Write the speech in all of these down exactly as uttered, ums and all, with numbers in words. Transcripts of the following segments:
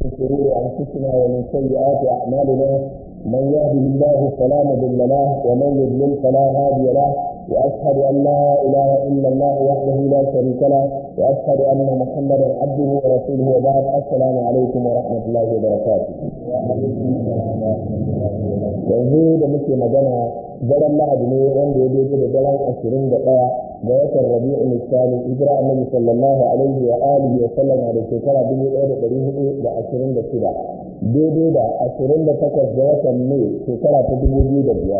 شرور أنفسنا ومن سيئات أعمالنا من يهده الله فلا مضل له ومن يضلل فلا هادي له وأشهد أن لا إله إلا الله وحده لا شريك له وأشهد أن محمدا عبده ورسوله وبعد السلام عليكم ورحمة الله وبركاته. yanzu da muke magana daren lahadi ne wanda ya daidai da daren ashirin da ɗaya ga watan rabi'u misali hijira annabi sallallahu alaihi wa alihi wa sallam da shekara dubu ɗaya da ɗari hudu da ashirin da shida daidai da ashirin da takwas ga watan mai shekara ta dubu biyu da biyar.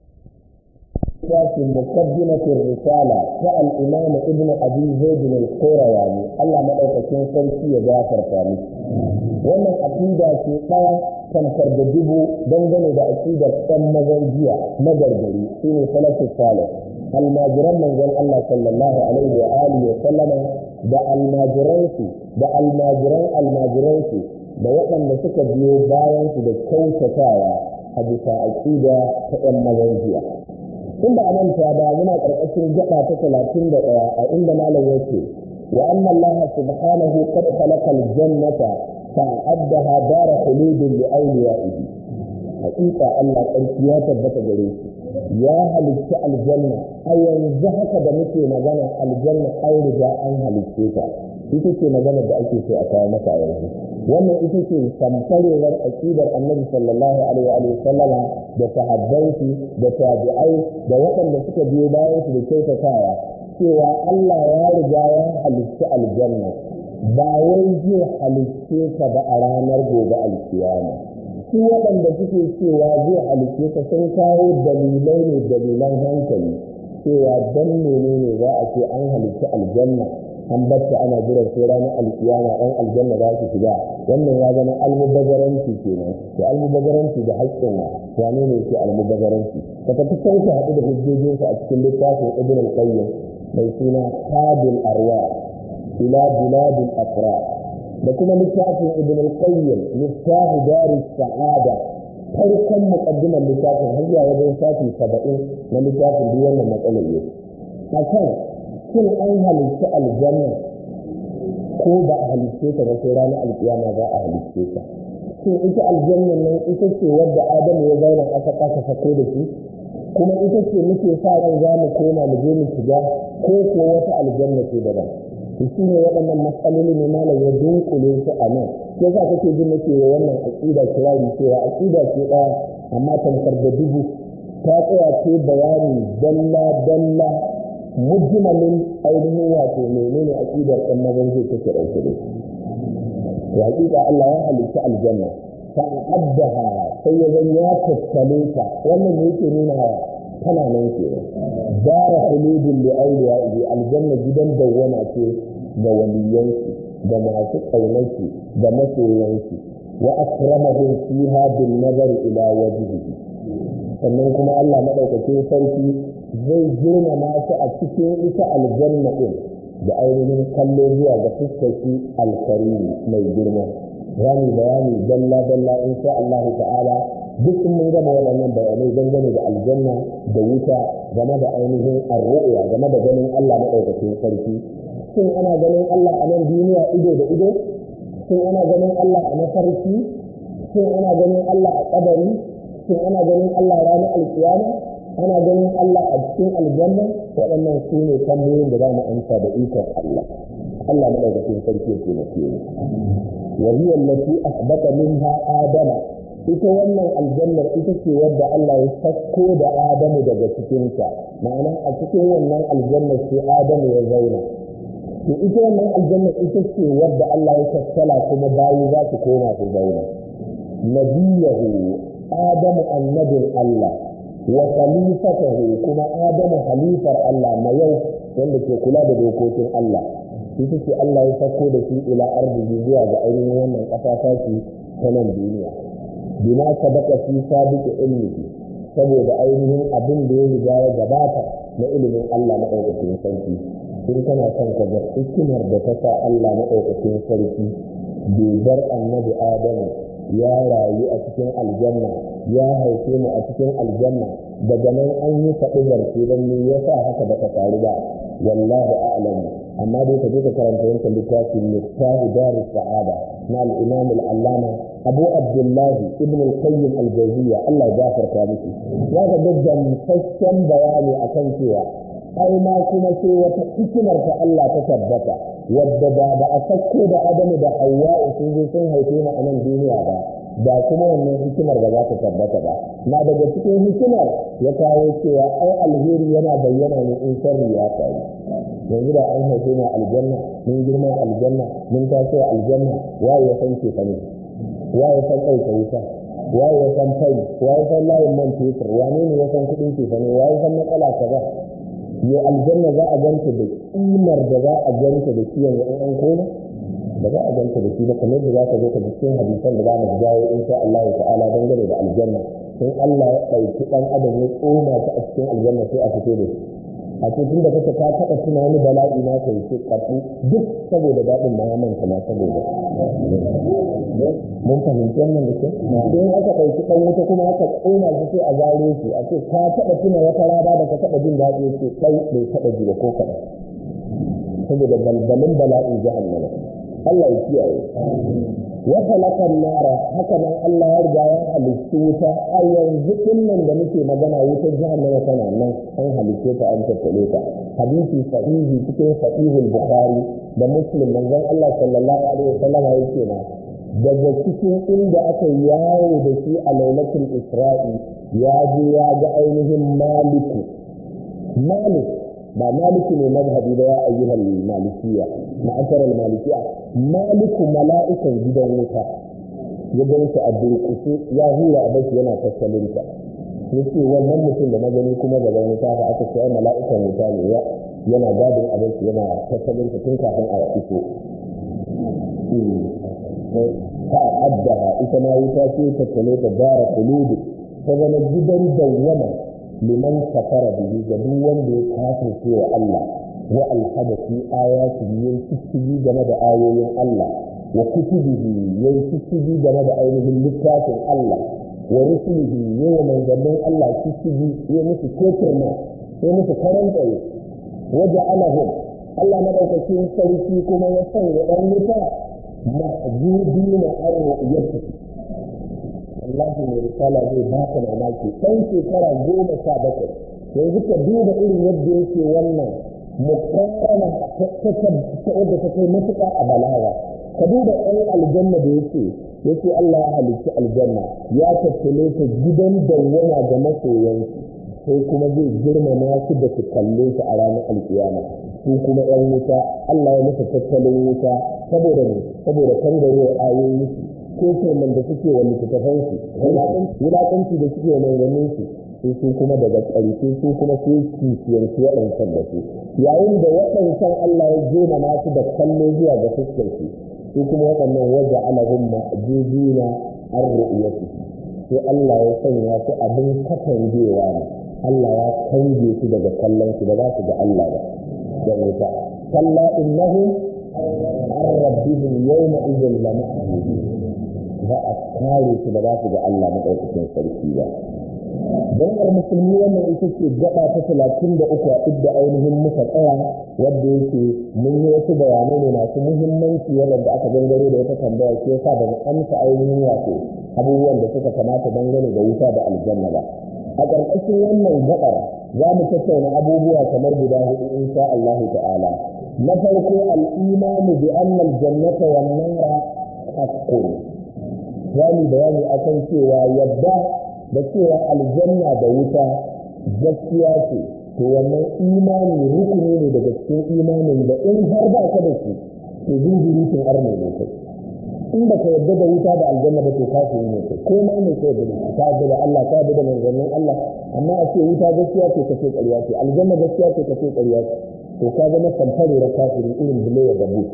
في مقدمة الرسالة كالإمام ابن أبي زيد القيرواني الله ما أوكسين سلسي جافر ثاني ومن أكيدا في قوى تنفر بجبو دنجن دا أكيدا تم زنجية مدرجري في ثلاث الصالح الماجران من جل الله صلى الله عليه وآله وسلم دا الماجرانسي دا الماجران الماجرانسي da waɗanda suka biyo bayan su da kyautatawa a bisa aƙida ta ɗan mazanjiya. Inda a manta ba muna ƙarƙashin gaba ta talatin da ɗaya a inda malam yake wa anna Allah subhanahu qad khalaqa al-jannata fa'addaha dara khuludin li awliyaihi. Haƙiƙa Allah ƙarfi ya tabbata gare shi ya halitta aljanna a yanzu haka da muke magana aljanna an riga an halitte ta ita ce magana da ake so a kawo maka a yanzu. Wannan ita ce samfarewar aƙidar annabi sallallahu alaihi wa sallama da sahabbansu da tabi'ai da waɗanda suka biyo bayan su da kyautatawa cewa Allah ya riga ya halitta aljanna ba wai zai halitte ta ba a ranar gobe alkiyama. Su waɗanda suke cewa zai halitte ta sun kawo dalilai ne dalilan hankali cewa dan menene za a ce an halitta aljanna an batta ana jiran sai ranar alkiyama ɗan aljanna za su shiga. Wannan ya zama almubazzaranci kenan to almubazzaranci da haƙƙin wa wane ne yake almubazzaranci ka tafi sai ka haɗu da hujjojinsa a cikin littafin ibn al-qayyim mai suna hadil arwa ila biladil afrar da kuma littafin ibn al-qayyim miftahu daris sa'ada farkon muqaddimar littafin har zuwa wajen shafi saba'in na littafin duk wannan matsalar yake akan shin an halitta aljanna ko ba a halitta ta ba sai ranar alkiyama za a halitta ta. Shin ita aljanna nan ita ce wadda Adamu ya zauna aka kasa sako da shi kuma ita ce muke sa ran za mu koma mu je mu shiga ko ko wata aljanna ce daban. To shi ne waɗannan matsaloli ne malam ya dunkule su a nan. Sai za kake jin nake wa wannan aqida kirari cewa aqida ce ɗaya amma tamkar da dubu ta tsaya ce bayani dalla dalla mujmalin ainihin wato menene aqidar ɗan mazan zai take ɗauke da shi. To haƙiƙa Allah ya halitta aljanna fa addaha sai ya zan ya tattale ta wannan ne yake nuna tana nan ke dara khuludin li awliyaihi aljanna gidan dawwama ce ga waliyansu da masu ƙaunarsu da masoyansu wa akramahum fiha bil nazar ila wajhihi sannan kuma Allah madaukakin sarki zai girmama su a cikin ita aljanna din da ainihin kallo zuwa ga fuskaki alkarimi mai girma. Rami bayani dalla dalla insha Allah ta'ala duk mun gama waɗannan bayanai dangane da aljanna da wuta game da ainihin arru'ya game da ganin Allah madaukakin sarki. Shin ana ganin Allah a nan duniya ido da ido? Shin ana ganin Allah a mafarki? Shin ana ganin Allah a kabari? Shin ana ganin Allah ranar alkiyama? Ana ganin Allah a cikin aljanna? Waɗannan su ne tambayoyin da za mu amsa da ikon Allah. Allah madaukakin sarki yake na fiye. Wa hiya allati asbata minha adama. Ita wannan aljannar ita ce wadda Allah ya sako da Adamu daga cikinta. Ma'ana a cikin wannan aljannar sai Adamu ya zauna. To ita wannan aljannar ita ce wadda Allah ya tattala kuma bayi za su koma su zauna. Nabiyahu Adamu annabin Allah. wa khalifatahu kuma Adamu halifar Allah na yau wanda ke kula da dokokin Allah ita ce Allah ya sako da shi ila arziki zuwa ga ainihin wannan ƙasa ta shi ta nan duniya bima sabaka fi sabiqi ilmihi saboda ainihin abin da ya riga ya gabata na ilimin Allah na ɗaukakin sarki in kana son ka ga hikimar da ta sa Allah na ɗaukakin sarki bai bar annabi Adamu ya rayu a cikin aljanna ya haife mu a cikin aljanna daga nan an yi faɗi zarce don me yasa haka ba ta faru ba wallahu a'lam amma dai ka je ka karanta wancan littafin Miftahu Darus Sa'ada na al-Imam al-Allama Abu Abdullahi Ibn al-Qayyim al-Jawziyya Allah ya gafarta miki ya ga daddan fassan bayani akan cewa ai ma kuma sai wata hikimar ta Allah ta tabbata wadda ba da a sakko da Adamu da Hawwa sun zo sun haife mu a nan duniya ba da kuma wannan hikimar ba za ta tabbata ba na daga cikin hikimar ya kawo cewa ai alheri yana bayyana ne in sharri ya faru yanzu da an haife mu aljanna mun girma aljanna mun taso aljanna waye ya san ce fane waye ya san ɗauka wuta waye ya san fai waye ya san layin man fetur wane ne ya san kuɗin ce fane waye ya san matsala kaza ya aljanna za a ganta da kimar da za a ganta da shi yanzu an koma ba za a ganta da shi ba kamar da za ka zo ka ji cikin hadisan da za mu jawo insha Allah ta'ala dangane da aljanna in Allah ya ɗauki ɗan adam ya tsoma shi a cikin aljanna sai a fito da shi a cikin da kake ka taɓa tunani bala'i na kai ce kafu duk saboda daɗin ma ya manta ma saboda mun fahimci wannan da ke idan aka ɗauki ɗan wuta kuma aka tsoma shi sai a zare shi a ce ka taɓa tuna wata rana da ka taɓa jin daɗi ya ce ɗai bai taɓa ji ba ko kaɗan saboda balbalin bala'in jahannama Allah ya kiyaye wa khalaqa nara haka nan Allah ya riga ya halitta wuta a yanzu dinnan da muke magana wutar jahannama tana nan an halitta ta an tattale ta hadisi sahihi cikin sahihul bukhari da muslim manzon Allah sallallahu alaihi wasallam yake na daga cikin inda aka yawo da shi a lailatul isra'i ya je ya ga ainihin maliku malik ba maliki ne mazhabi da ya ayyuhal malikiya ma'asar al-malikiya maliku mala'ikan gidan wuta ya ganshi a durƙushe ya hura a bashi yana tattalinta yace wannan mutum da magani kuma da wuta fa aka ce ai mala'ikan wuta ne ya yana gadin a bashi yana tattalinta tun kafin a iso ta addaha ita ma wuta ce tattale ta dara kuludu ta zama gidan dawwama liman kafara bihi ga duk wanda ya kafirce wa Allah wa alhada fi ayatihi yayin cikin game da ayoyin Allah wa kutubihi yayin cikin game da ainihin littafin Allah wa rusulihi yayin manzannin Allah cikin yayin musu kotarma yayin musu karanta waja'alahum Allah madaukakin sarki kuma ya sanya dan wuta mahjubina ar-ru'yati Allah mai risala zai baka mamaki ɗan shekara goma sha bakwai yanzu ka duba irin yadda yake wannan mukarrama ta wadda ta kai matuƙa a balaga ka duba ɗan aljanna da yake yake Allah ya halicci aljanna ya tattale ta gidan dawwama ga masoyansu sai kuma zai girmama su da su kalle su a ranar alkiyama su kuma ɗan wuta Allah ya musu tattalin wuta saboda ne saboda kangarewar ayoyi ko kenan da suke wa littattafansu wulaƙanci da suke wa manzanninsu sai su kuma daga ƙarshe su kuma sai kishiyarsu waɗancan da su yayin da waɗancan Allah ya jema masu da kallo zuwa ga fuskarsu su kuma waɗannan waje alahun ma'ajizina an ru'uyatu sai Allah ya sanya su abin katangewa ne Allah ya kange su daga kallon su da za su ga Allah ba da wuta kalla innahum an rabbihim yawma idhin lamahjubun za a kare su da za su ga Allah maɗaukakin sarki ba. Don har musulmi wannan ita ce gaba ta talatin da uku a idda ainihin muka tsaya wadda yake mun yi wasu bayanai ne masu muhimmanci wadda aka gangare da wata tambaya ke yasa da mu amsa ainihin wato abubuwan da suka kamata dangane da wuta da aljanna ba. A ƙarƙashin wannan gaɓar za mu tattauna abubuwa kamar guda hudu insha Allah ta'ala. Na farko al-imanu bi anna al-jannata wan nara haqqun. Zamu bayani akan cewa yadda da cewa aljanna da wuta gaskiya ce to wannan imani rukuni ne daga cikin imanin da in har ba ka da shi to jinjiritin arne ne kai in ba ka yadda da wuta da aljanna ba to kafin ne kai ko ma ne kai da ka yadda da Allah ka yadda da manzannin Allah amma a ce wuta gaskiya ce kace ƙarya ce aljanna gaskiya ce kace ƙarya ce to ka zama kamfani da kafiri irin bilewa da bu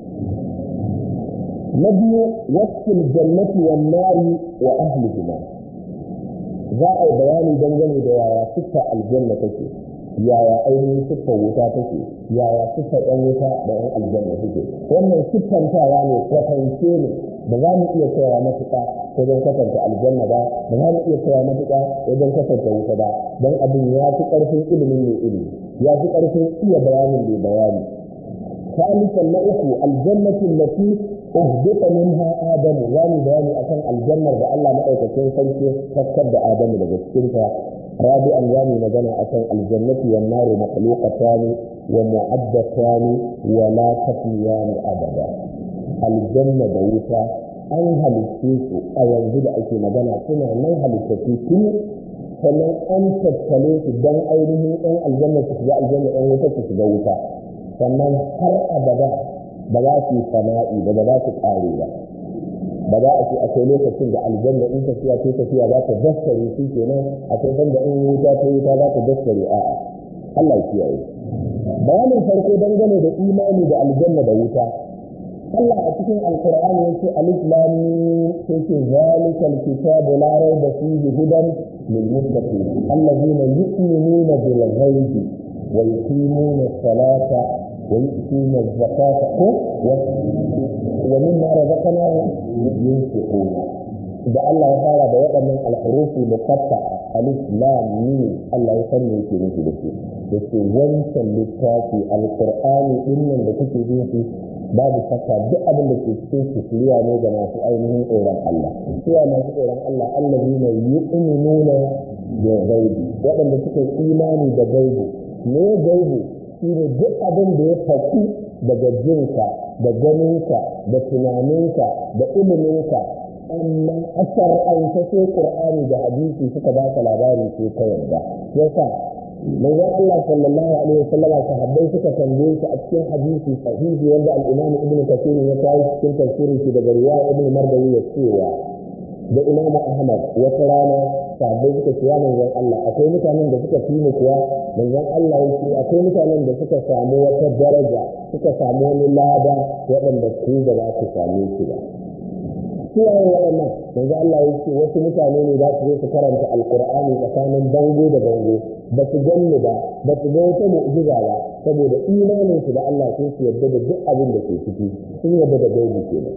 na biyu wasu jannati wan nari wa ahlihima za a yi bayani dangane da yaya siffar aljanna take yaya ainihin siffar wuta take yaya siffar ɗan wuta da ɗan aljanna take wannan siffantawa ne kwatance ne ba za mu iya kaiwa matuƙa wajen kwatanta aljanna ba ba za mu iya kaiwa matuƙa wajen kwatanta wuta ba don abin ya fi ƙarfin ilimin mai ilimi ya fi ƙarfin iya bayanin mai bayani ثالثا لأخو الجنة التي أهبط منها آدم يعني بياني أكن الجنة بألا مأيك كين سنكي فكد آدم لجسكنها. رابعا يعني مجانا أكن الجنة والنار مخلوقتان ومعدتان ولا تفنيان أبدا. الجنة بوتا an halitte su a yanzu da ake magana suna nan halittattu tun sannan an tattale su don ainihin ɗan aljanna su shiga aljanna ɗan wuta su shiga wuta sannan har abada ba za su yi sana'i ba ba za su ƙare ba ba za a ce akwai lokacin da aljanna in tafiya ce tafiya za ta daskare shi kenan akwai banda in wuta ta wuta za ta daskare a'a Allah ya kiyaye bayanin farko dangane da imani da aljanna da wuta Allah a cikin alkur'ani yake alif lam mim yake zalikal kitabu la rayba fihi hudan lil muttaqin alladhina yu'minuna bil ghaibi wa yuqimuna as-salata wa yu'tuna az-zakata wa mimma razaqnahum yunfiquna. Da Allah ya fara da waɗannan alhurufi muqatta'a alif lam mim Allah ya san me yake nufi da shi yake wancan littafi alkur'ani din nan da kuke jin shi babu shakka duk abin da ke cikin shiriya ne ga masu ainihin tsoron Allah. Suwa masu tsoron Allah allazi ne yu'minuna da gaibi waɗanda suka imani da gaibi. Me gaibi shine duk abin da ya faku daga jinka da ganinka da tunaninka da iliminka amma asar an sai Qur'ani da hadisi suka ba ka labari sai ka yarda. Yasa manzon Allah sallallahu alaihi wasallam sahabbai suka tambaye shi a cikin hadisi sahihi wanda al-Imam Ibn Kathir ya kawo cikin tafsirin shi daga riwaya Ibn Mardawi ya cewa da Imam Ahmad wata rana sahabbai suka ce manzon Allah akwai mutanen da suka fi mu kuwa manzon Allah ya ce akwai mutanen da suka samu wata daraja suka samu wani lada waɗanda ku da za ku same shi ba. Suwaye waɗannan manzo Allah ya ce wasu mutane ne za su zo su karanta alkur'ani tsakanin bango da bango ba su ganni ba ba su ga wata mu'jiza ba saboda imanin su da Allah sun su yarda da duk abin da ke ciki sun yarda da gaibi kenan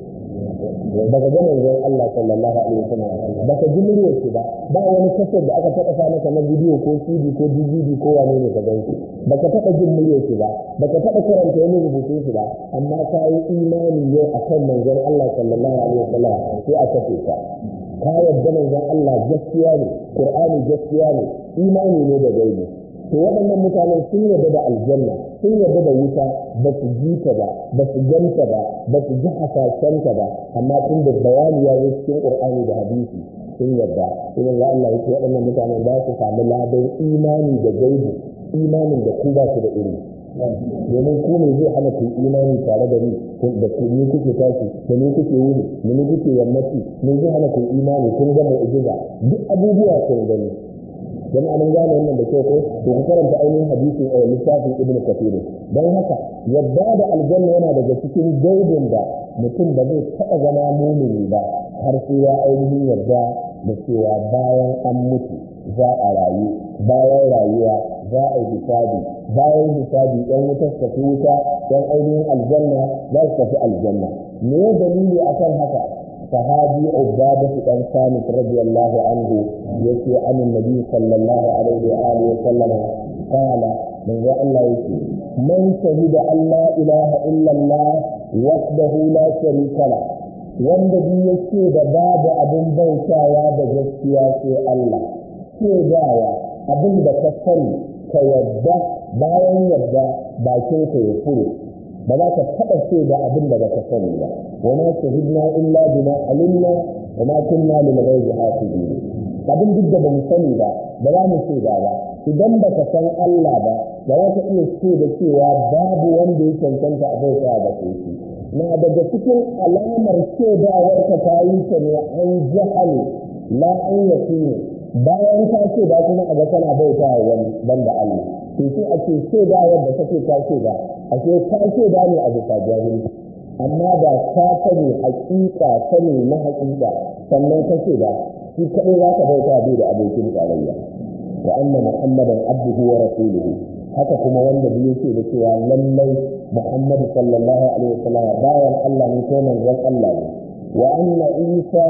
ba ka ga manzon Allah sallallahu alaihi wasallam ba ka ji muryar shi ba ba wani kasar da aka taɓa sa maka na bidiyo ko C D ko D V D ko wane ne ka gan shi ba ka taɓa jin muryar shi ba ba ka taɓa karanta wani rubutun shi ba amma ka yi imani yau akan manzon Allah sallallahu alaihi wasallam sai aka ce ka ka yarda manzon Allah gaskiya ne Qur'ani gaskiya ne imani ne da gaibi. To waɗannan mutanen sun yarda da aljanna sun yarda da wuta ba su ji ta ba ba su ganta ba ba su ji hasashenta ba amma tun da bayani ya zo cikin Qur'ani da hadisi sun yarda sai Allah Allah yake waɗannan mutanen za su samu ladan imani da gaibi imanin da ku ba su da iri domin ku ne zai hana ku imani tare da ni da ku ne kuke tashi da ne kuke wuni da ne kuke yammaci ne zai hana ku imani kun ga mu'jiza duk abubuwa kun gani dan an gane wannan da kyau ko to ku karanta ainihin hadisin a littafin Ibn Kathir dan haka yadda da aljanna yana daga cikin gaibin da mutum ba zai taɓa zama mumini ba har sai ya ainihin yarda da cewa bayan an mutu za a rayu bayan rayuwa za a yi hisabi bayan hisabi ɗan wuta su tafi wuta ɗan ainihin aljanna za su tafi aljanna me dalili akan haka sahabi Ubada dan Samit radiyallahu anhu yace anin nabi sallallahu alaihi wa alihi wa sallam qala man ya Allah yake man shahida an la ilaha illa Allah wahdahu la sharika la wanda bi yake da babu abin bautawa da gaskiya sai Allah ke dawa abin da ka sani ka yadda bayan yadda bakin ka ya fure ba za ka taɓa ce da abin da baka sani ba wa ma shahidna illa bima alimna wa ma kunna lil ghaibi hafizin abin duk da bamu sani ba ba za mu ce ba idan baka san Allah ba ba za ka iya ce da cewa babu wanda ya cancanta a bauta da shi na daga cikin alamar cewar ka ta yi ta ne an jahal la an yakini bayan ka ce ba kuma a ga kana bauta wa wani banda Allah to sai a ce ce da yadda kake ka ce ba a ce ka ce da ne a bisa jahili amma da ka sani hakika sani na hakika sannan ka ce ba shi kadai za ka bauta bai da abokin tarayya wa anna muhammadan abduhu wa rasuluhu haka kuma wanda bai yake da cewa lallai muhammad sallallahu alaihi wasallam bayan Allah ne ko manzon Allah ne wa anna isa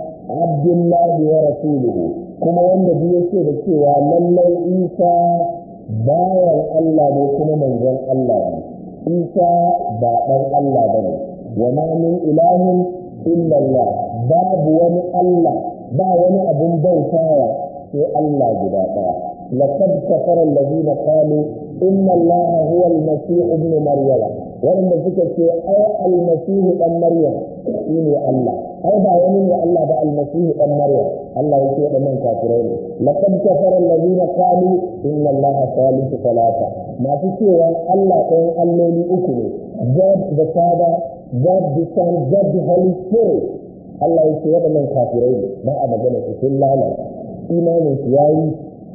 abdullahi wa rasuluhu kuma wanda bai yake da cewa lallai isa bayan Allah ne kuma manzon Allah ne Isa ba ɗan Allah ba ne, wa ma min ilahin illa Allah, babu wani Allah, ba wani abun bautawa sai Allah guda ɗaya. laqad kafara alladhina qalu inna Allaha huwa al-masih ibn maryam, wanda suka ce ai al-masih dan maryam shine Allah, ai ba wani ne Allah ba, al-masih dan maryam. Allah yake da nan kafirai ne. laqad kafara alladhina qalu inna Allaha thalithu thalatha, masu cewa Allah ɗayan alloli uku ne, God the Father, God the Son, God the Holy Spirit. Allah yake da nan kafirai ne, ba a magana su sun lalata imanin su yayi.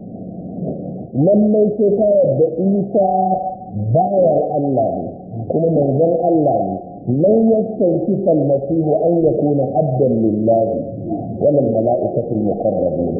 lallai sai ka yadda Isa bayan Allah ne kuma manzon Allah ne. lan yastankifa al-masih an yakuna abdan lillahi wa lil mala'ikati al-muqarrabin.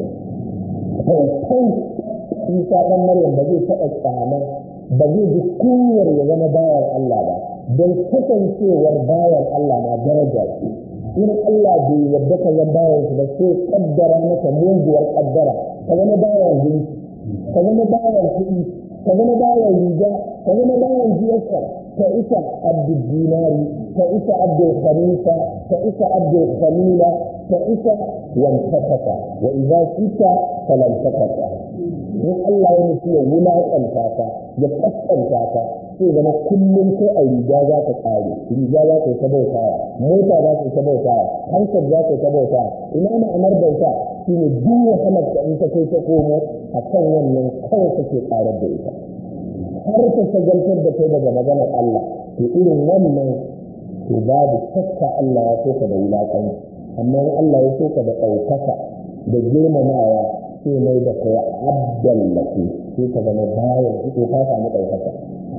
kai Isa dan Maryam ba zai taɓa tsama, ba zai ji kunyar ya zama bayan Allah ba, don kasancewar bayan Allah na daraja ce. in Allah bai yadda ka zama bayan shi ba sai kaddara maka muguwar kaddara ka zama bayan gunki, ka zama bayan kuɗi, ka zama bayan riga, ka zama bayan jiyarsa, ka isa abdul dinari, ka isa abdul khamisa, ka isa abdul khamila, ka isa wantaka wa idza kita falan takata. in Allah ya nufi ya wulaƙanta ka ya kaskanta ka sai zama kullum ko a riga za ka ƙare, riga za ka yi ta bautawa, mota za ka yi ta bautawa, hankali za ka yi ta bautawa. ina ma'anar bauta shi ne duk wahalar da in ta kai ta komo a kan wannan kawai kake ƙarar da ita har ta shagaltar da kai daga maganar Allah. to irin wannan to babu shakka Allah ya so ka da wulaƙanci, amma in Allah ya so ka da ɗaukaka da girmamawa sai mai da kai abdan lafi, sai ka zama bayan ita ta samu ɗaukaka.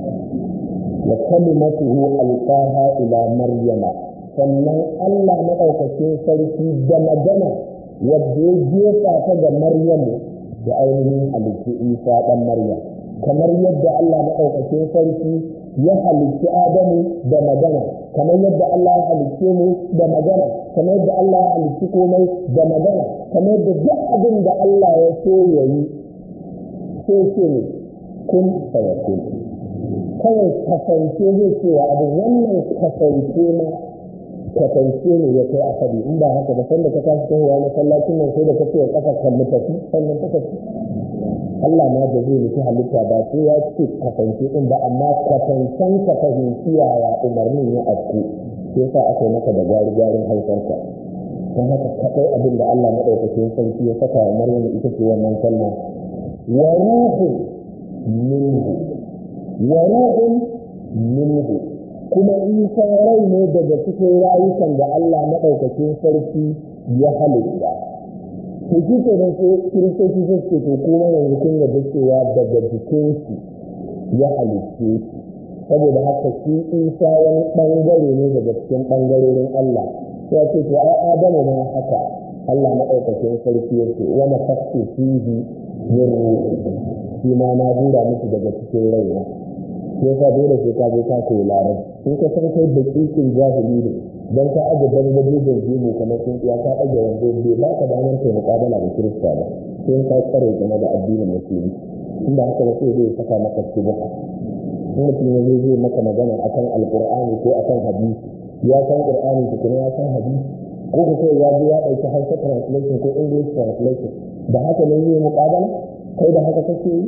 wa kalimatuhu alqaha ila maryama, sannan Allah maɗaukakin sarki da magana wadda ya jefa ta ga Maryamu da ainihin halitti Isa ɗan Maryam, kamar yadda Allah maɗaukakin sarki ya halitti Adamu da magana, kamar yadda Allah ya halicce mu da magana, kamar yadda Allah ya halicci komai da magana, kamar yadda duk abin da Allah ya so ya yi sai ce ne kun fayakun, kawai kasance zai cewa abin wannan kasance ma kasance ne ya kai asali. in ba haka ba sanda ka tashi kowa masallacin nan sai da ka ce wa kafa kalli tafi sannan ta tafi. Allah ma da zai nufi halitta ba sai ya ce kasance din ba, amma kasancen ka fahimci yaya umarnin ya afku sai sa aka yi maka da gwari-gwarin haifarka. don haka kaɗai abin da Allah maɗaukakin sarki ya saka wa Maryam ita ce wannan kalma wa ruhun minhu, wa ruhun minhu, kuma Isa rai ne daga cikin rayukan da Allah maɗaukakin sarki ya halitta. to shi ke nan sai kiristoci sun ce to kuma yanzu kun yarda cewa daga jikinsu ya halitte shi, saboda haka shi Isa wani ɓangare ne daga cikin ɓangarorin Allah. sai ce to ai Adamu ma haka Allah maɗaukakin sarki ya ce wa nafaktu fihi min ruhi, shi ma na hura miki daga cikin raina. sai ka dole sai ka je ka koyi larabci. in ka san kai da kikin jahili ne don ka aje dangaje da jimu kamar sun iya ka aje wanda bai ba ka damar kai muƙabala da Kirista ba, sai ka tsare game da addinin musulmi. inda haka ba sai zai saka maka shubha. in mutum ya zai zai maka magana akan alqur'ani ko akan hadisi, ya san qur'ani ko kuma ya san hadisi, ko ko kai ya ji ya dauki Hausa translation ko English translation, da haka ne zai muƙabala kai da haka kake yi.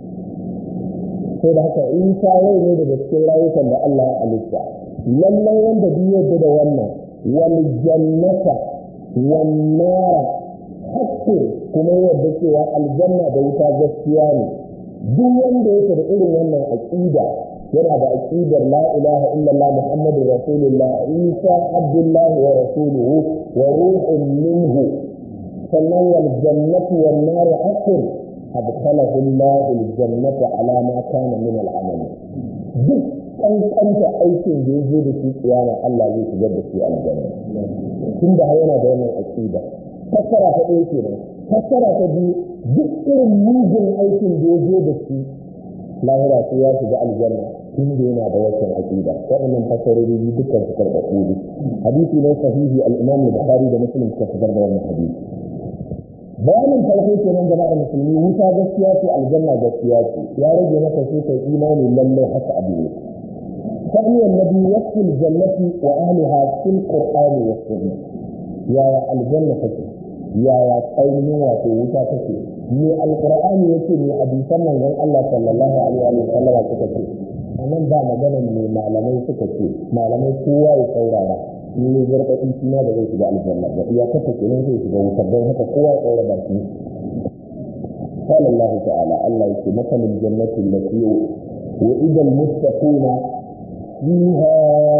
sai da haka Isa rai ne daga cikin rayukan da Allah ya halitta. lallai wanda duk yadda da wannan wal jannata wan nar haqqu, kuma yadda cewa aljanna da wuta gaskiya ne. duk wanda yake da irin wannan aqida yana da aqidar la ilaha illallah muhammadur rasulullah Isa abdullahi wa rasuluhu wa ruhun minhu, sannan wal jannatu wan nar haqqu adkhalahu Allah al-jannata ala ma kana min al-amal. duk kankanta aikin da ya zo da shi kiyama Allah zai shigar da shi aljanna, tun da yana da wannan aqida. fassara ta ɗaya kenan. fassara ta biyu, duk irin mugun aikin da ya zo da shi lahira sai ya shiga aljanna tun da yana da wannan aqida. waɗannan fassarori dukkan su karɓaɓɓu ne. hadisi ne sahihi, al-Imam al-Bukhari da Muslim suka fitar da wannan hadisi. bayanin farko kenan jama'ar musulmi, wuta gaskiya ce, aljanna gaskiya ce, ya rage maka sai kai imani lallai haka abu ne. ثانيا النبي وصف الجنة وأهلها في القرآن والسنة. يا الجنة تكي يا يا قومي وتوتا تكي من القرآن يكي من حديثا من الله صلى الله عليه وسلم تكي أمام با مجانا من معلمين تكي معلمين قوة وقورة من يجرق إنسنا بغير تبع الجنة يا تكي نوزي تبع وصدين هكا قوة وقورة باكي. قال الله تعالى الله يكي مثل الجنة التي وإذا المتقون فيها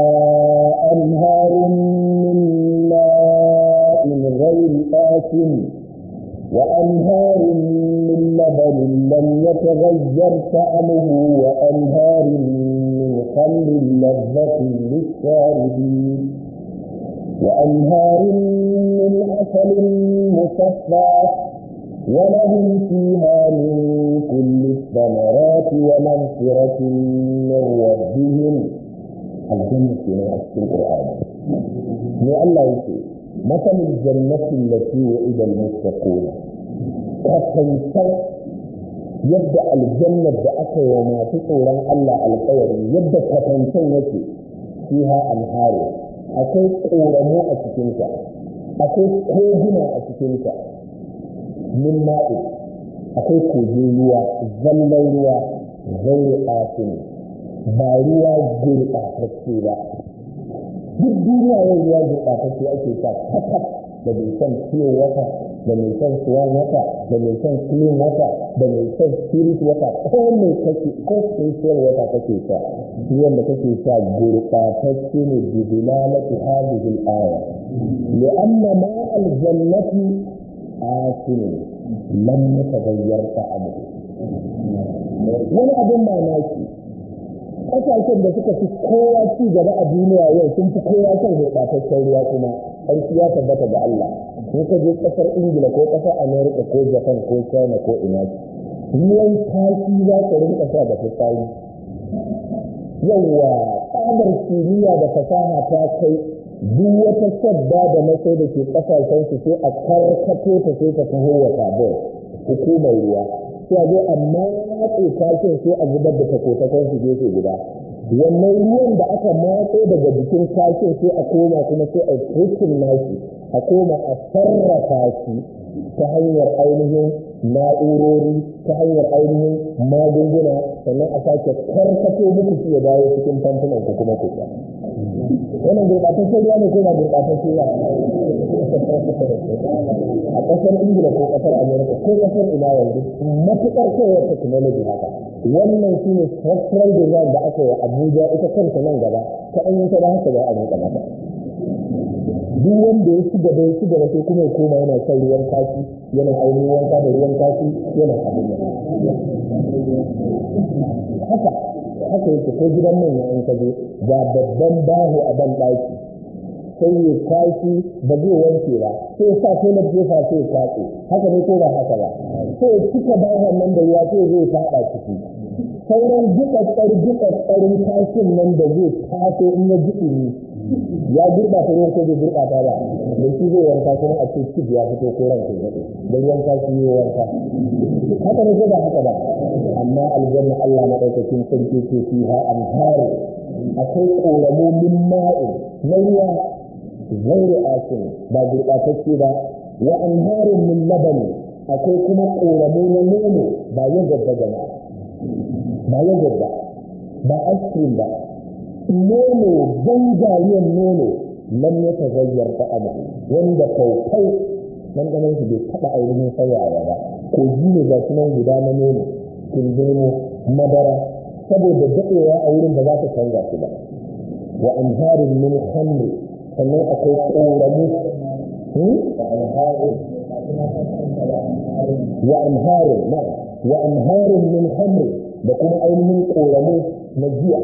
أنهار من ماء غير آسن وأنهار من لبن لم يتغير طعمه وأنهار من خمر لذة للشاربين وأنهار من عسل مصفى ولهم فيها من كل الثمرات ومغفرة من ربهم. الجنة في نفس القرآن من الله يقول مثل الجنة التي وعد المتقون كفنسا يبدأ الجنة بأكل وما تطورا الله الخير يبدأ كفنسا يكي فيها أنهار أكي قورمو أتكنك أكي قوجنا أتكنك min ma'i akwai kogin ruwa zallan ruwa zai asin ba ruwa gurɓatacce ba. Duk duniya yau ruwa gurɓatacce ake sa kakaf da mai son pure water da mai son swan water da mai son clean water da mai son spirit water ko mai kake ko special water kake sa ruwan da kake sa gurɓatacce ne bi dilalati hadhihi al-aya li'anna ma'al jannati asin lam yataghayyar ta'amuhu. Wani abin mamaki ƙasashen da suka fi kowa ci gaba a duniya yau sun fi kowa kan gurɓataccen ruwa kuma ƙarfi ya tabbata ga Allah. In ka je ƙasar Ingila ko ƙasar Amerika ko Japan ko China ko ina ruwan tashi za ka rinka sha da fitsari. Yawwa tsadar kimiyya da fasaha ta kai duk wata sadda da masai da ke kasashen su sai a karkato ta sai ta taho wa sabon hukumar ruwa sai a zo amma matse kashin sai a zubar da takotakon su gefe guda. Wannan ruwan da aka matse daga jikin kashin sai a koma kuma sai a rikin nashi a koma a sarrafa shi ta hanyar ainihin na'urori ta hanyar ainihin magunguna sannan a sake karkato muku shi ya dawo cikin famfunan ku kuma ku sha. Wannan gurɓataccen ruwa ne ko ba gurɓataccen ruwa? A ƙasar Ingila ko ƙasar Amerika ko ƙasar ina yanzu matuƙar kawai technology haka. Wannan shi ne structural design da aka yi Abuja ita kanta nan gaba ta an yi ta da haka za a rinka mata. Duk wanda ya ci gaba ya ci gaba sai kuma ya koma yana shan ruwan kashi yana ainihin wanka da ruwan kashi yana abin nan. Haka haka yake ko gidan manya in ka je ga babban baho a ban ɗaki sai ya kashi ba zai wanke ba sai ya sa toilet jefa sai ya katse haka ne ko ba haka ba sai ya cika bahon nan da ruwa sai zai faɗa ciki sauran dukakkar dukakkarin kashin nan da zai taso in ya jiƙi ne ya gurɓata ruwan ko bai gurɓata ba da shi zai wanka kuma a ce cib ya fito ko ranka ya da ruwan kashi ya wanka haka ne ko ba haka ba. Amma aljanna Allah madaukakin sarki ce fiha anharu akwai ƙoramu min ma'in na ruwa zaure asin ba gurɓatacce ba wa anharun min labani akwai kuma ƙoramu na nono ba yin gaba jama'a ba yin gaba ba ice cream ba nono zangayen nono lam ya tagayyar ta'amu wanda kaukau nan ganin su bai taɓa ainihin sauyawa ba ko ji ne ga sunan guda na nono kindino madara saboda daɗewa a wurin da za ta canza su ba. Wa anharin min khamri sannan akwai ƙoramu wa anharin na wa anharin min khamri da kuma ainihin ƙoramu na giya.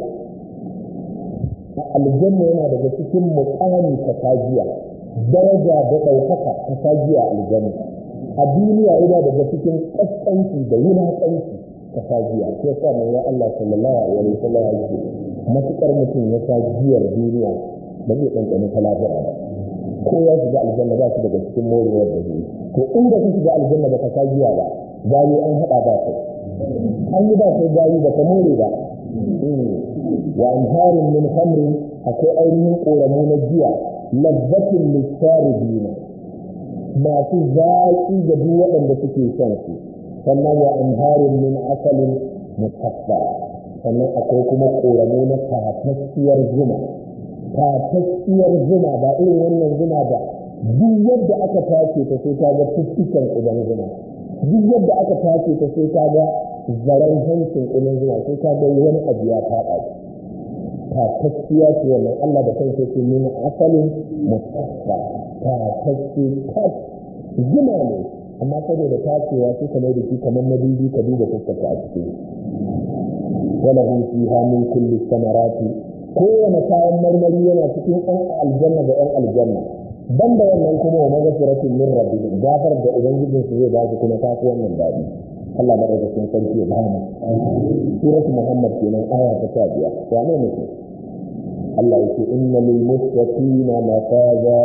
Aljanna yana daga cikin muƙami ta tajiya daraja da ɗaukaka ta tajiya aljanna. A duniya yana daga cikin ƙasƙanci da wulaƙanci ta tajiya sai sa mai ya Allah sallallahu alaihi wa sallam ya ce matuƙar mutum ya sa jiyar duniya ba zai ɗanɗani ta lafiya ba ko ya shiga aljanna ba shi daga cikin morewar da zai to inda ka shiga aljanna ba ka sa jiya ba gari an haɗa ba kai an yi ba kai gari ba ka more ba wa anharin min khamrin akwai ainihin ƙoramu na giya lazzatin lisharibina masu zaƙi ga duk waɗanda suke son su sannan wa anharin min asalin musaffa sannan akwai kuma ƙoramu na tatacciyar zuma tatacciyar zuma ba irin wannan zuma ba duk yadda aka tace ta sai ta ga fuskan idan zuma duk yadda aka tace ta sai ta ga zaren hancin idan zuma sai ta ga wani abu ya faɗa tatacciya ce wannan Allah da kansa ce min asalin musaffa tatacce tat zuma ne amma saboda tacewa sai kamar da shi kamar madubi ka duba fuskar a cikin wala hum fiha min kulli samarati kowane kayan marmari yana cikin ɗan aljanna da ɗan aljanna banda wannan kuma wa magfiratin min rabbihim gafar da ubangijin su zai ba su kuma ta wannan dadi Allah madaukakin sarki ya ba mu suratu Muhammad kenan aya ta sha biyar ya ne muke Allah yake inna lil muttaqina mafaza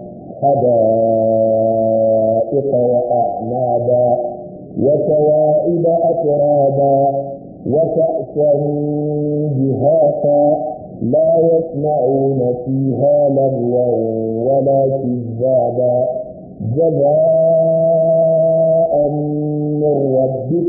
hada'iqa wa a'naba wa kawa'ib atraba wa ka'san jihafa لا يسمعون فيها لغوا ولا كذابا جزاء من ربك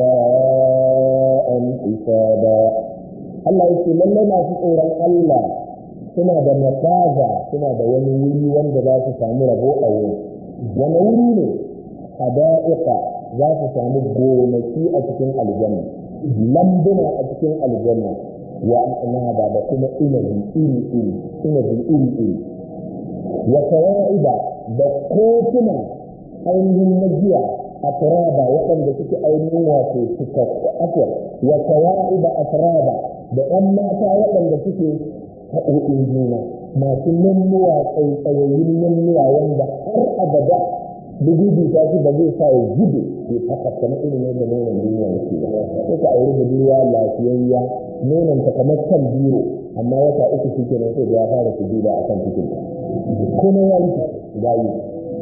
عطاء حسابا الله يقول لنا في قرآن الله suna da mafaza suna da wani wuri wanda za su samu rabo a wurin wani wuri ne hada'iqa za su samu gonaki a cikin aljanna lambuna a cikin aljanna wa anaba da kuma inabi iri iri inabi iri iri wa kawa'iba da kofuna ainihin najiya a turaba waɗanda suke ainihin wato suka afuwa wa kawa'iba a turaba da ɗan mata waɗanda suke haɗoɗin juna masu nannuwa tsaitsayayin nannuwa wanda har abada dubu ta shi ba zai sa ya zube ya takasta na irin yadda nonon duniya yake ba sai ka auri budurwa lafiyayya nonon ta kamar kan biro amma wata uku shi kenan sai ya fara su duba a kan cikin kuma ya rike gayi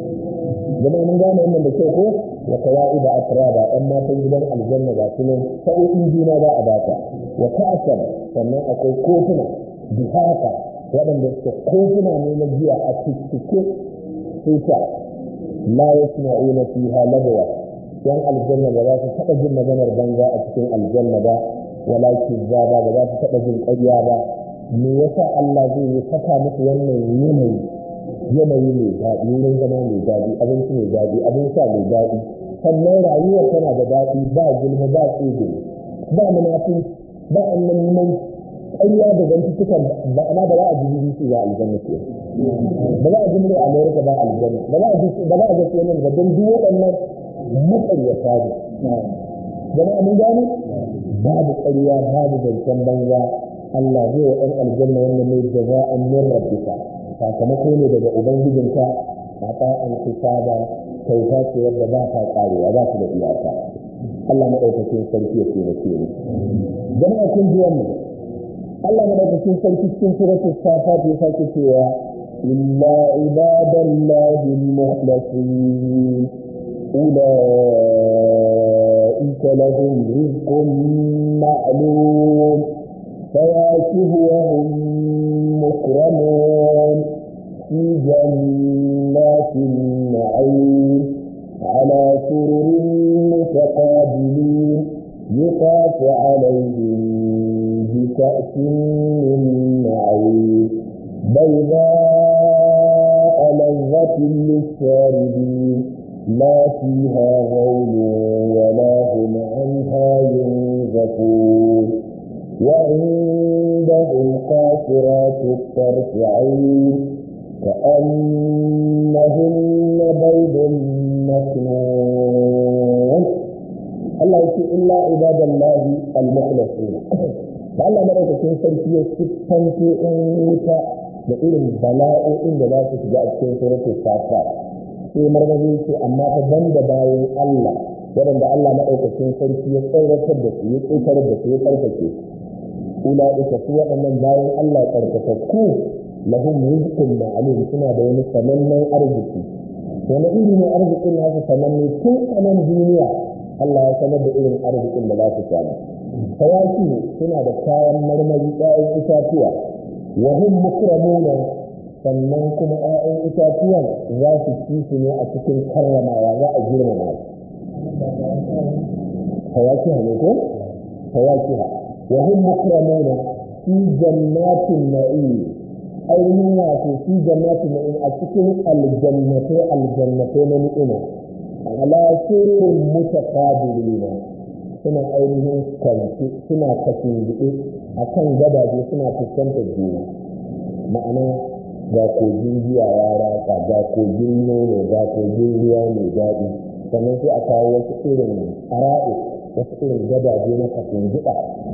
zama mun gane wannan da kyau ko wa kawai da atraba ɗan matan gidan aljanna ga su nan sa'o'in juna za a bata wa ka'asar sannan akwai kofuna bihaka waɗanda suke kofuna ne na jiya a cikin sai la yasma'una fiha lagwa yan aljanna ba za su taɓa jin maganar banza a cikin aljanna ba wala kizzaba ba za su taɓa jin ƙarya ba me yasa Allah zai yi saka musu wannan yanayi yanayi mai daɗi wurin zama mai daɗi abinci mai daɗi abin sha mai daɗi sannan rayuwar tana da daɗi ba gulma ba tsege ba munafin ba annan ƙarya da zantukan ba amma ba za a ji su ba aljanna ke ba za a ji murya Amerika ba aljanna ba za a ji ba za a ji wannan ga dan duk waɗannan matsayyata ne jama'a mun gani babu ƙarya babu zancen banza Allah zai wa ɗan aljanna wannan mai jaza'an min rabbika sakamako ne daga ubangijinka a ta'an hisaba kyauta ce wadda ba ta ƙarewa ba ta da iyaka Allah madaukakin sarki ya ce ke ne jama'a kun ji wannan Allah madaukakin sarki cikin suratul safat ya sake cewa illa ibadallahi al-mukhlasin ulaika lahum rizqun ma'lum فواكه وهم مكرمون في جنات النعيم على سرر متقابلين يطاف عليهم بكأس من معين بيضاء لذة للشاربين لا فيها غول ولا هم عنها ينزفون وعندهم قاصرات الطرف عين كأنهن بيض مكنون الله يقول إلا عباد الله المخلصين Allah madaukakin sarki ya siffanta in wuta da irin bala'o'in da za su shiga a cikin suratul Fatiha sai marmazi ce amma fa banda bayan Allah waɗanda Allah madaukakin sarki ya tsaratar da su ya tsokar da su ya karfafe ulaika su waɗannan bayan Allah karfafaku lahum rizqun ma'lum suna da wani sanannen arziki wani iri ne arzikin nasu sananne tun a nan duniya Allah ya sanar da irin arzikin da za su samu fawaki suna da kayan marmari ƴaƴan itatuwa wa hum mukramuna sannan kuma ƴaƴan itatuwan za su ci su ne a cikin karramawa za a girmama fawaki ne ko fawaki wa hum mukramuna fi jannatin na'im ainihin wato fi jannatin na'im a cikin aljannatai aljannatai na ni'ima ala sururin mutaqabilina suna ainihin kwanci suna kashingiɗe a kan gadaje suna fuskantar juna ma'ana ga kogin giya ya ratsa ga kogin nono ga kogin ruwa mai daɗi sannan sai a kawo wasu irin ara'i wasu irin gadaje na kashingiɗa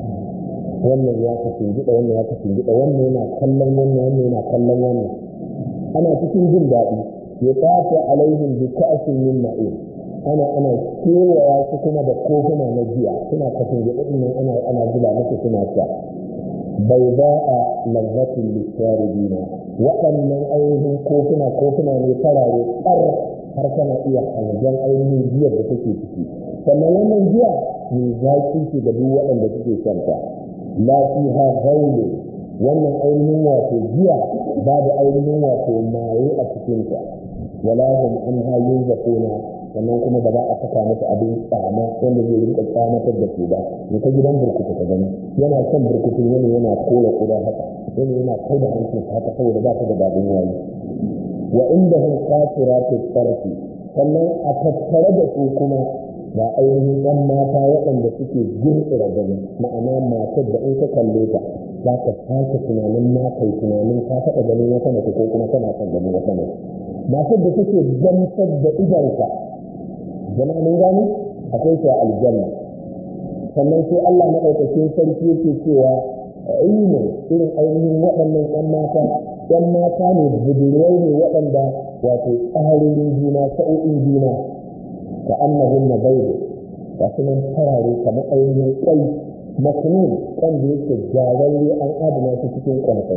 wannan ya kashingiɗa wannan ya kashingiɗa wannan yana kallon wannan wannan yana kallon wannan ana cikin jin daɗi ya tafi alaihim bi ka'sin min ma'in ana ana kewaya su kuma da kofuna na giya suna kafin gaɗaɗin nan ana ana zuba masa suna sha bai za a lazzatin lissaridina waɗannan ainihin kofuna kofuna ne farare tsar har kana iya hangen ainihin giyar da take ciki sannan wannan giya mai zaƙi ce ga duk waɗanda suke shanta la fiha ghawlun wannan ainihin wato giya babu ainihin wato maye a cikinta wala hum anha yunzafuna sannan kuma ba za a saka masa abin tsama wanda zai rinka tsamatar da su ba ne ta gidan burkutu ka gani yana son burkutun yana yana kora kudan haka yana yana kai da hancin haka saboda ba ta da daɗin yayi wa inda hum qasiratu tarfi sannan a tattare da su kuma ga ainihin ɗan mata waɗanda suke girƙira gani ma'ana matar da in ka kalle ta za ka sake tunanin ma kai tunanin ka taɓa ganin wata mace ko kuma kana son ganin wata mace matar da take gamsar da idonka jama'a mun gani akwai shi a aljanna sannan sai Allah maɗaukakin sarki yake cewa ilmi irin ainihin waɗannan ɗan mata ɗan mata ne budurwai ne waɗanda wato tsarin juna sa'o'in juna ka annahun na baidu ga su nan farare kamar ainihin ƙwai maknun kan da yake gyararre an adana su cikin ƙwanƙwai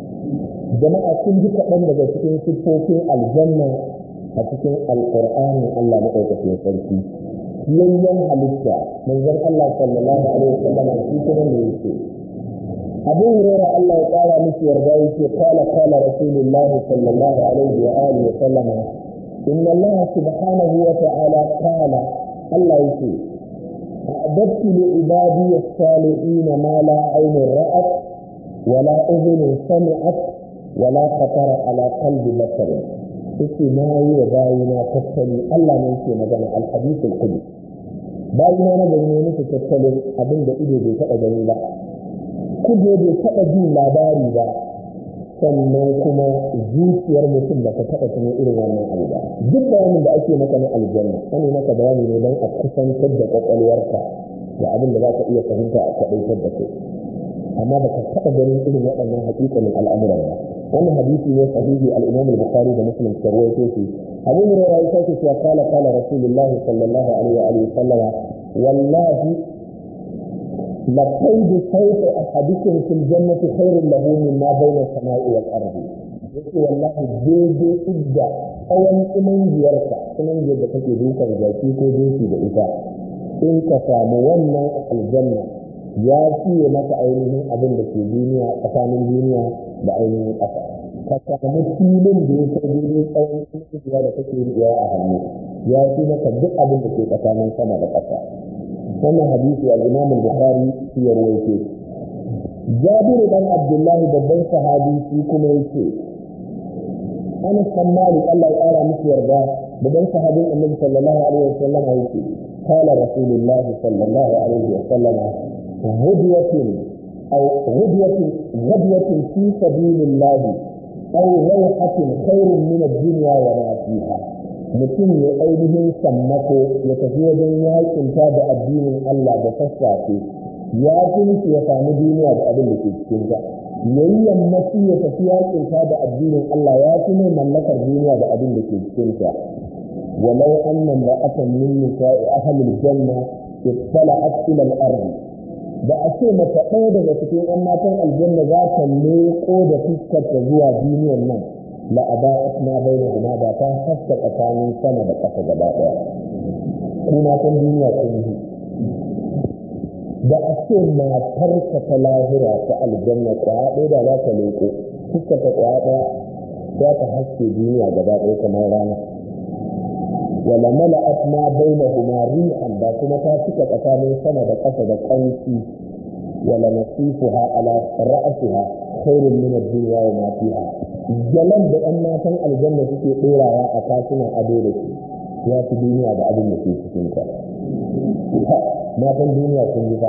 jama'a sun ji kaɗan daga cikin siffofin aljanna a cikin alƙur'anin Allah maɗaukakin sarki yayyan halitta manzon Allah sallallahu alaihi wasallam shi kuma ne yake Abu Hurairah Allah ya ƙara miki yarda yake qala qala Rasulullah sallallahu alaihi wa alihi wasallam inna Allah subhanahu wa ta'ala qala Allah yake a'adtu li ibadi as-salihin ma la 'aynun ra'at wa la udhunun sami'at wa la khatara ala qalbi bashar yake na yi wa bayina tattali Allah ne yake magana al-hadithul qudsi bayina na gani ne musu tattalin abin da ido bai taɓa gani ba kuje bai taɓa jin labari ba sannan kuma zuciyar mutum ba ta taɓa tuno irin wannan abu ba duk bayanin da ake maka na aljanna ana maka bayani ne don a kusantar da kwakwalwarka da abin da za ka iya fahimta a kaɗaitar da kai amma ba ka taɓa ganin irin waɗannan haƙiƙanin al'amuran ba wannan hadisi ne sahihi al-Imam al-Bukhari da Muslim suka rawaito shi Abu Hurairah ya sake cewa qala qala Rasulullah sallallahu alaihi wa alihi sallam wallahi la qaydu sawti ahadikum fil jannati khairun lahu mimma bayna as-sama'i wal ardi yake wallahi daidai idda tsawon imangiyarka imangiyar da kake dukan jaki ko doki da ita in ka samu wannan aljanna ya fiye maka ainihin abin da ke duniya tsakanin duniya da ainihin ƙasa ka samu filin da ya kai daidai tsawon imangiyar da kake riƙewa a hannu ya fi maka duk abin da ke tsakanin sama da ƙasa wannan hadisi al-Imam al-Bukhari ya rawaito Jabir dan Abdullah babban sahabi shi kuma yake Anas bin Malik Allah ya ƙara miki yarda babban sahabin Annabi sallallahu alaihi wasallam yake qala Rasulullah sallallahu alaihi wasallam ghudwatun aw ghudwatun ghudwatun fi sabilillah aw rawhatun khairun min ad-dunya wa ma fiha mutum ya ainihin sammako ya tafi wajen yakinta da addinin Allah da sassafe ya fi ya samu duniya da abin da ke cikin ta yayi yammaci ya tafi yakinta da addinin Allah ya fi mai mallakar duniya da abin da ke cikin ta walau annan ra'atan min nisa'i ahlil janna ittala'at ila al-ard da a ce mata ɗaya daga cikin ɗan matan aljanna za ta leƙo da fuskar ta zuwa duniyar nan la aba'at ma bainahuma ba ta haska tsakanin sama da ƙasa gaba ɗaya kuma kan duniya kun yi da a ce matarka ta lahira ta aljanna kwaya ɗaya da za ta leƙo fuska ta kwaya ɗaya za ta haske duniya gaba ɗaya kamar rana wala mala'at ma bainahuma rihan da kuma ta cika tsakanin sama da ƙasa da ƙanshi wala nasifuha ala ra'siha khairun min ad-dunya wa ma fiha jalan da ɗan matan aljanna suke ɗorawa a kasunan ado da su ya fi duniya da abin da ke cikin ta matan duniya sun yi ba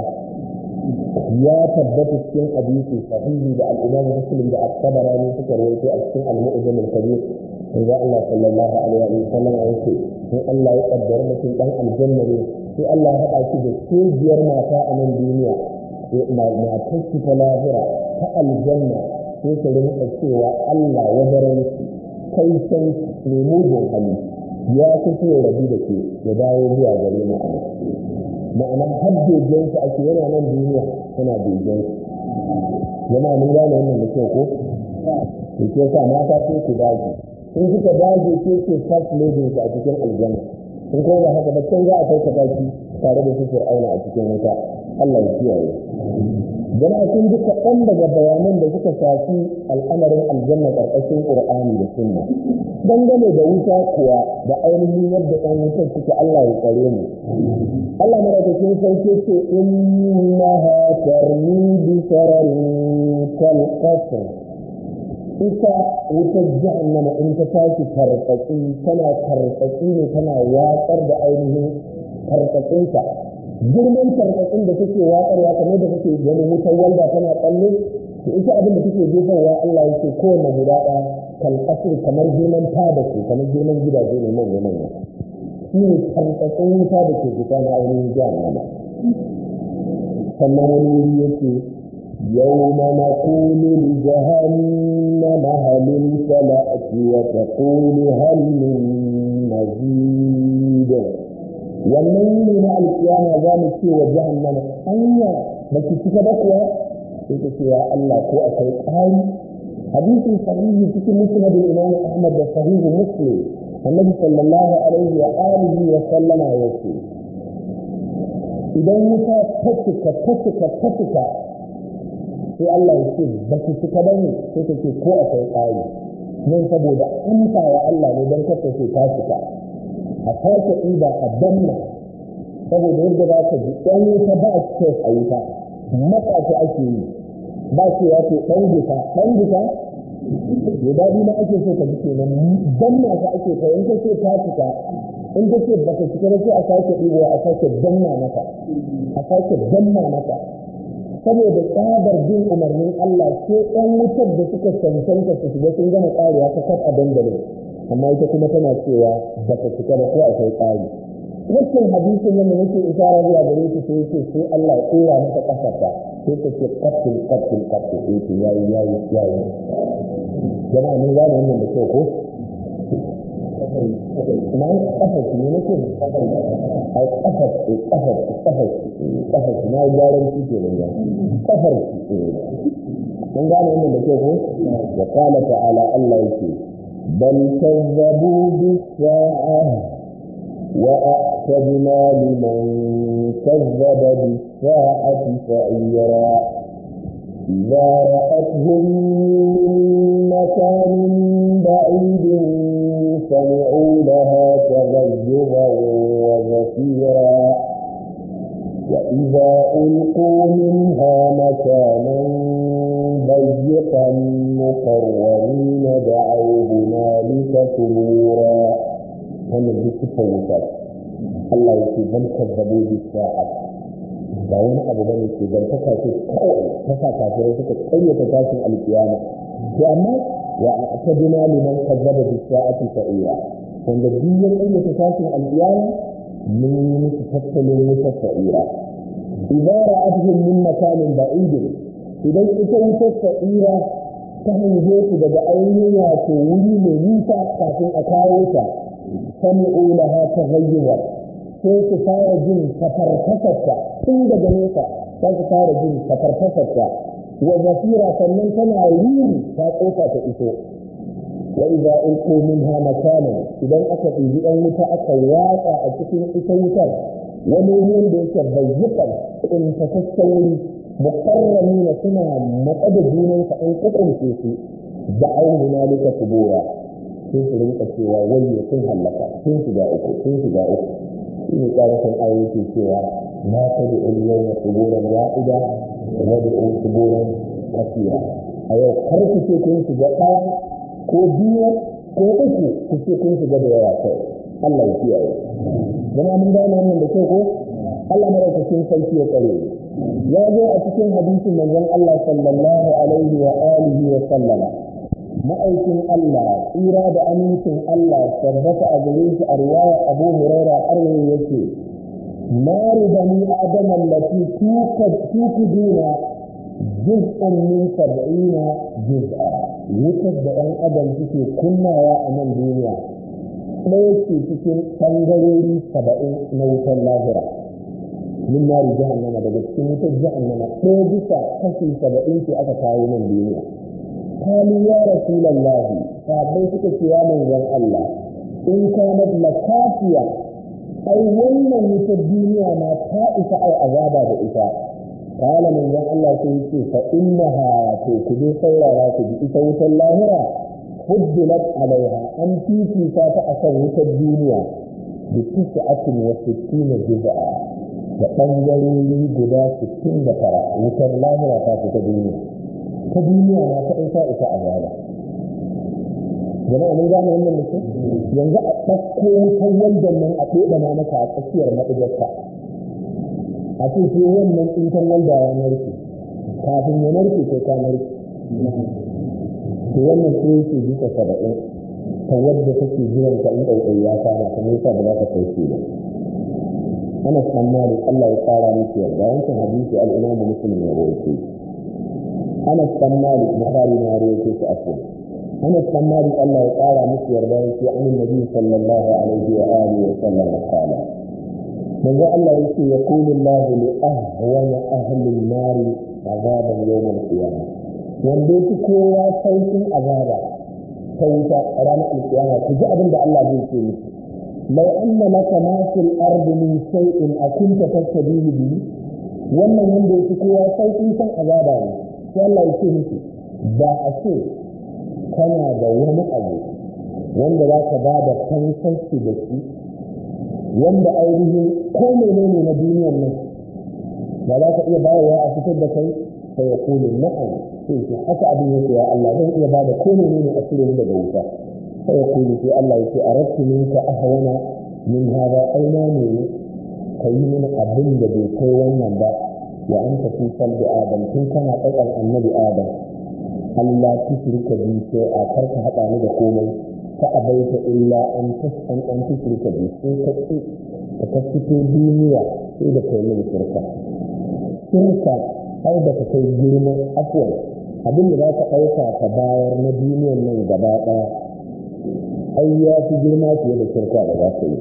ya tabbata cikin hadisi sahihi da al-Imam Muslim da At-Tabarani suka rawaito a cikin Al-Mu'jam al-Kabir inda Allah sallallahu alaihi wa sallam ya ce in Allah ya kaddara mutum dan aljanna ne sai Allah ya haɗa shi da kejiyar mata a nan duniya matar shi ta lahira ta aljanna sai ta rinka cewa Allah ya bar miki kai san ne mugun hali ya kace ya rabu da ke ya dawo zuwa gare mu a ma'ana haddejensu ake yana nan duniya tana bejensu jama'a mun gane wannan da kyau ko to ke sa mata sai ku dage in kuka dage ke ce first lady a cikin aljanna in ko ba haka ba can za a kai ka daki tare da su fir'auna a cikin wuta Allah ya kiyaye jama'a kun ji kaɗan daga bayanan da suka shafi al'amarin aljanna ƙarƙashin ƙur'ani da sunna dangane da wuta kuwa da ainihin yadda ɗan wutar suke Allah ya tsare mu Allah madaukakin sarki ce innaha tarmi bi sararin kal qasr ita wutar jahannama in ta tashi tarƙaƙi tana tarƙaƙi ne tana watsar da ainihin tarƙaƙinta girman tarkatsin da take watsarwa kamar da take ganin wutar walda tana tsalle to ita abin da take jefarwa Allah yake kowanne guda ɗaya kalkasir kamar girman fada ce kamar girman gidaje ne manya manya shi ne tarkatsin wuta da ke fita na ainihin jahannama sannan wani wuri yake yawma naqulu li jahannama hal tala'ti wa taqulu hal min mazid wannan ne na alkiyama za mu ce wa jahannama anya ba ki cika ba kuwa sai ta ce ya Allah ko akwai ƙari hadisi sahihi cikin musnad al-imam Ahmad da sahihi Muslim annabi sallallahu alaihi wa alihi wa sallama yace idan wuta ta cika ta cika ta cika sai Allah ya ce ba ki cika ba ne sai ta ce ko akwai ƙari don saboda amsa wa Allah ne don kasa ce ta cika a farko ɗiba a danna saboda yadda za ka ji ɗan wuta ba a cikin a wuta matsa ta ake yi ba ce ya ce ɗan gusa ɗan gusa ya daɗi na ake so ka ji kenan danna ta ake ka in ka ce ta cika in ka ce ba ka cika da sai a sake ɗibowa a sake danna maka a sake danna maka saboda tsabar bin umarnin Allah sai ɗan wutar da suka cancanta su shiga sun gama ƙarewa ta kaf a dandalin amma ita kuma tana cewa ba ta cika da ko akwai tsari wannan hadisin nan da nake isara zuwa gare shi sai ce sai Allah ya tsora mata kafarta sai ta ce kafin kafin kafin sai ce yayi yayi yayi jama'a mun gane wannan da kyau ko na kafar shi ne nake ai kafar kafar kafar kafar na gyaran shi ke nan kafar shi mun gane wannan da kyau ko wa qala ta'ala Allah yake بل كذبوا بالساعة وأعتدنا لمن كذب بالساعة سعيرا إذا رأتهم من مكان بعيد سمعوا لها تغيظا وزفيرا وإذا ألقوا منها مكانا ضيقا مقرنين دعوا هنالك ثبورا هم بالتفوتات الله يكي بل كذبوا بالساعة ba wani abu bane ke zartaka ce kawai ta sa kafirai suka kayyata tashin alkiyama to amma wa atadina liman kazzaba bis sa'ati sa'iya wanda duk ya kayyata tashin alkiyama mun yi musu tattalin wuta sa'ira idan ra'atuhum min makanin ba'id idan ita wuta sa'ira ta hange su daga ainihin wato wuri mai nisa kafin a kawo ta sami'u laha taghayyura sai su fara jin tafarkasarta tun daga nesa za su fara jin tafarkasarta wa zafira sannan tana riri ta tsoka ta iso wa idza ulqu minha makanan idan aka ɗibi ɗan wuta aka watsa a cikin ita wutar wani wurin da yake bayyukan tsintaccen wuri mukarrami na suna matsa da junansa an kukunce su da auni na duka kubura sai su rinka cewa wayyo sun hallaka sun shiga uku sun shiga uku shi ne ƙarfin ayoyi cewa na tabi uliyar na kuburan wa'ida da da un kuburan kasira a yau kar ku ce kun shiga ɗaya ko biyu ko uku ku ce kun shiga da yawa kai Allah ya kiyaye zama mun gane wannan da kyau ko Allah madaukakin sarki ya tsare ya zo a cikin hadisin manzon Allah sallallahu alaihi wa alihi wa sallama ma'aikin Allah tsira da amincin Allah tabbata a gare shi a riwaya Abu Hurairah arwaye yake naru bani adam allati tukiduna juz'un min sab'ina juz'a wutar da ɗan adam suke kunnawa a nan duniya ɗaya ce cikin ɓangarori saba'in na wutar lahira min nari jahannama daga cikin wutar jahannama ɗaya bisa kashi saba'in ce aka kawo nan duniya kalu ya rasulallahi sahabbai suka ce ya manzon Allah in kanat lakafiya ai wannan wutar duniya ma ta isa ai azaba da ita kala manzon Allah sai yace fa innaha to ku dai saurara ku ji ita wutar lahira fuddilat alaiha an fifita ta akan wutar duniya da tis'atin wa sittina juz'a da ɓangarori guda sittin da tara wutar lahira ta fita duniya ta duniya na ta ɗauka ita a gaba jama'a mun gane wannan mutum yanzu a ɗauko wutar waldan nan a ɗoɗa na maka a tsakiyar maɗigarta a ce ce wannan tsinkan walda ya narke kafin ya narke kai ka narke to wannan sai yake bisa saba'in ta wadda take jiran ka in ɗauɗai ya kama ta nesa ba za ka sauke ba ana tsammanin Allah ya tsara miki yarda wancan hadisi al-Imam Muslim ya rawaito ana tsammanin Bukhari na rawaito shi afwan ana tsammanin Allah ya tsara miki yarda yake an Nabi sallallahu alaihi wa alihi wa sallam qala manzo Allah yake yaqulu Allah li ahwana ahli an-nar azaban yawm al-qiyamah wanda yake kowa saukin azaba ta wuta a ranar al-qiyamah ku ji abin da Allah zai ce miki لو أن لك ما في الأرض من شيء أكنت تستبيه به wannan wanda yake kowa sauƙin san azaba ne sai Allah ya ce miki ba a ce kana da wani abu wanda za ka ba da fansarki da shi wanda ainihin ko menene na duniyar nan ba za ka iya bayarwa a fitar da kai sai ya kone na'am sai ce haka abin yake ya Allah zan iya ba da ko menene a cire daga wuta sai ya kuli sai Allah ya ce a rattu minka ahwana min hada aina ne ka yi mini abin da bai kai wannan ba wa an ta fi da adam tun kana tsakan annabi adam Allah tushrika bi sai a karka haɗa ni da komai fa abaita illa an tasan an tushrika bi sai ka ce ka kasance duniya sai da kai mini shirka shirka ai da ka kai girman afwan abin da za ka ɗauka ka bayar na duniyar nan gaba ɗaya ai ya fi girma fiye da shirka da za ka yi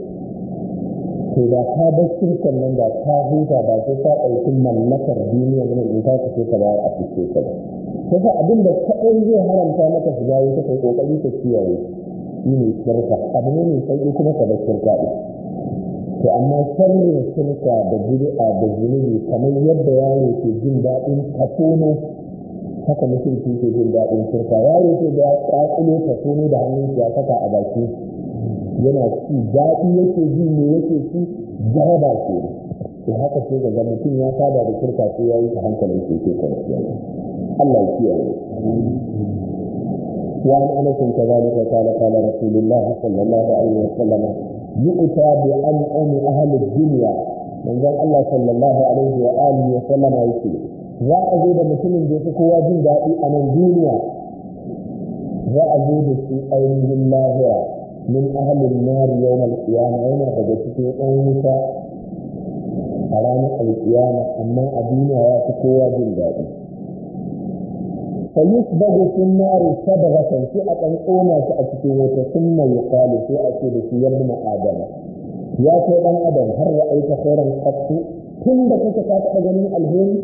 to da ka bar shirkan nan da ka huta ba sai ka ɗauki mallakar duniyar nan in ka ce ka bayar a fice ka ba sai abin da kaɗai zai haramta maka shiga wuta kai kokari ka kiyaye shi ne shirka abu ne mai sauƙi kuma ka bar shirka ɗin to amma sharrin shirka da bid'a da zunubi kamar yadda yaro ke jin daɗin tafono haka mutum ke jin daɗin shirka yaro ke da ƙaƙulo tafono da hannun ya saka a baki yana ci daɗi yake ji ne yake ci jaraba ke to haka ce ga mutum ya saba da shirka sai ya yi ta hankalin ke ke kwanciya Allah ya kiyaye wa an anas kadhalika qala qala rasulullah sallallahu alaihi wasallam yu'ta bi an'ami ahli ad-dunya manzon Allah sallallahu alaihi wa alihi wa sallama yake za a zo da mutumin da yake kowa jin daɗi a nan duniya za a zo da shi ainihin lahira min ahalin nari yau malkiyama yana daga cikin ɗan wuta a ranar alkiyama amma a duniya ya fi kowa jin daɗi fayus bagu sun nari sabagatan sai a ɗan ƙona shi a cikin wuta sun mai yukalu sai a ce da shi yadda na adama ya kai ɗan adam har ya aika sauran ƙasu tun da kuka ka taɓa ganin alheri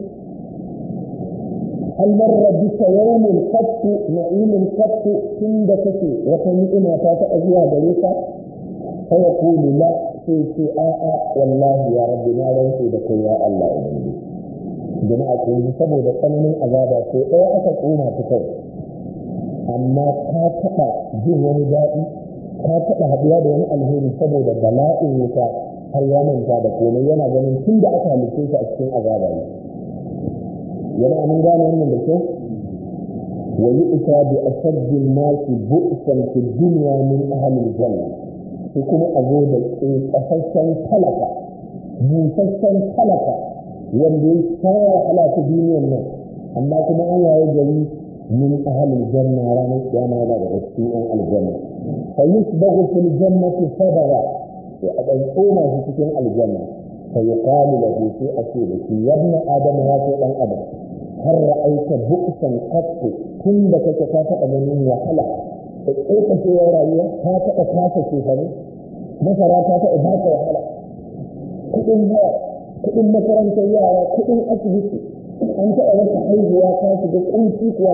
هل مر بك يوم قط نعيم قط عندك وتنئنا تاتأذيها بريكا fa yaqulu la sai ce a'a wallahi ya rabbi na rantse da kai ya Allah ubangiji jama'a ko saboda tsananin azaba ko ɗaya aka tsoma ta kai amma ka taɓa jin wani daɗi ka taɓa haɗuwa da wani alheri saboda bala'in wuta har ya manta da komai yana ganin tun da aka halitta shi a cikin azaba ne yana mun gane wannan da kyau wa yu'ta bi ashaddi an-nasi bu'san fi dunya min ahli al-janna sai kuma a zo da tsafaffen talaka busasshen talaka wanda ya kawo wahala ta duniyar nan amma kuma an waye gari min ahli al-janna ranar kiyama yana daga cikin yan aljanna fa yusbahu fil jannati sabara sai a ɗan tsoma shi cikin aljanna fa yuqalu lahu sai a ce da shi yabna adam ya ce ɗan adam har ra'aita bu'san qattu tun da kake ka taɓa ganin wahala da tsokacewar rayuwa ka taɓa kasa shekaru masara ta taɓa ba ka wahala kuɗin haya kuɗin makarantar yara kuɗin asibiti an taɓa rasa haihuwa ka shiga ƙunci kuwa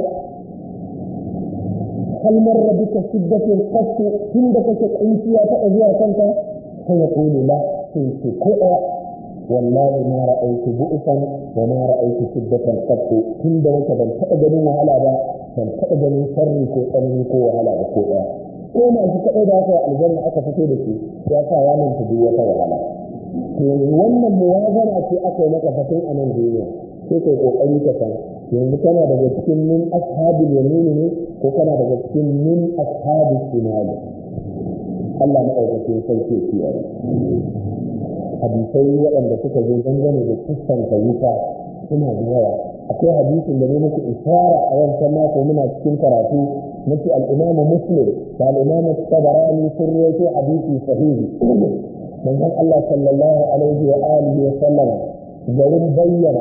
kalmar rabika shiddatin qattu tun da kake ƙunci ya taɓa zuwa kanka sai ya ƙulu la sai ce ko ɗaya wallahi ma ra'aytu bu'san wa ma ra'aytu shiddatan qattu tun da wata ban taɓa ganin wahala ba ban taɓa ganin sharri ko tsanani ko wahala ba ko ɗaya ko masu kaɗai da aka aljanna aka fito da shi ya sa ya manta duk wata wahala to wannan muwazana ce aka yi maka fasin a nan duniya sai kai kokari ka san yanzu kana daga cikin min ashabil yamini ne ko kana daga cikin min ashabil shimali Allah maɗaukakin sarki ya kiyaye hadisai waɗanda suka zo dangane da kuskanta wuta suna da yawa akwai hadisin da ne muku isara a wancan mako muna cikin karatu nake al-Imam Muslim da al-Imam Tabarani sun rawaito hadisi sahihi manzon Allah sallallahu alaihi wa alihi wa sallam garin bayyana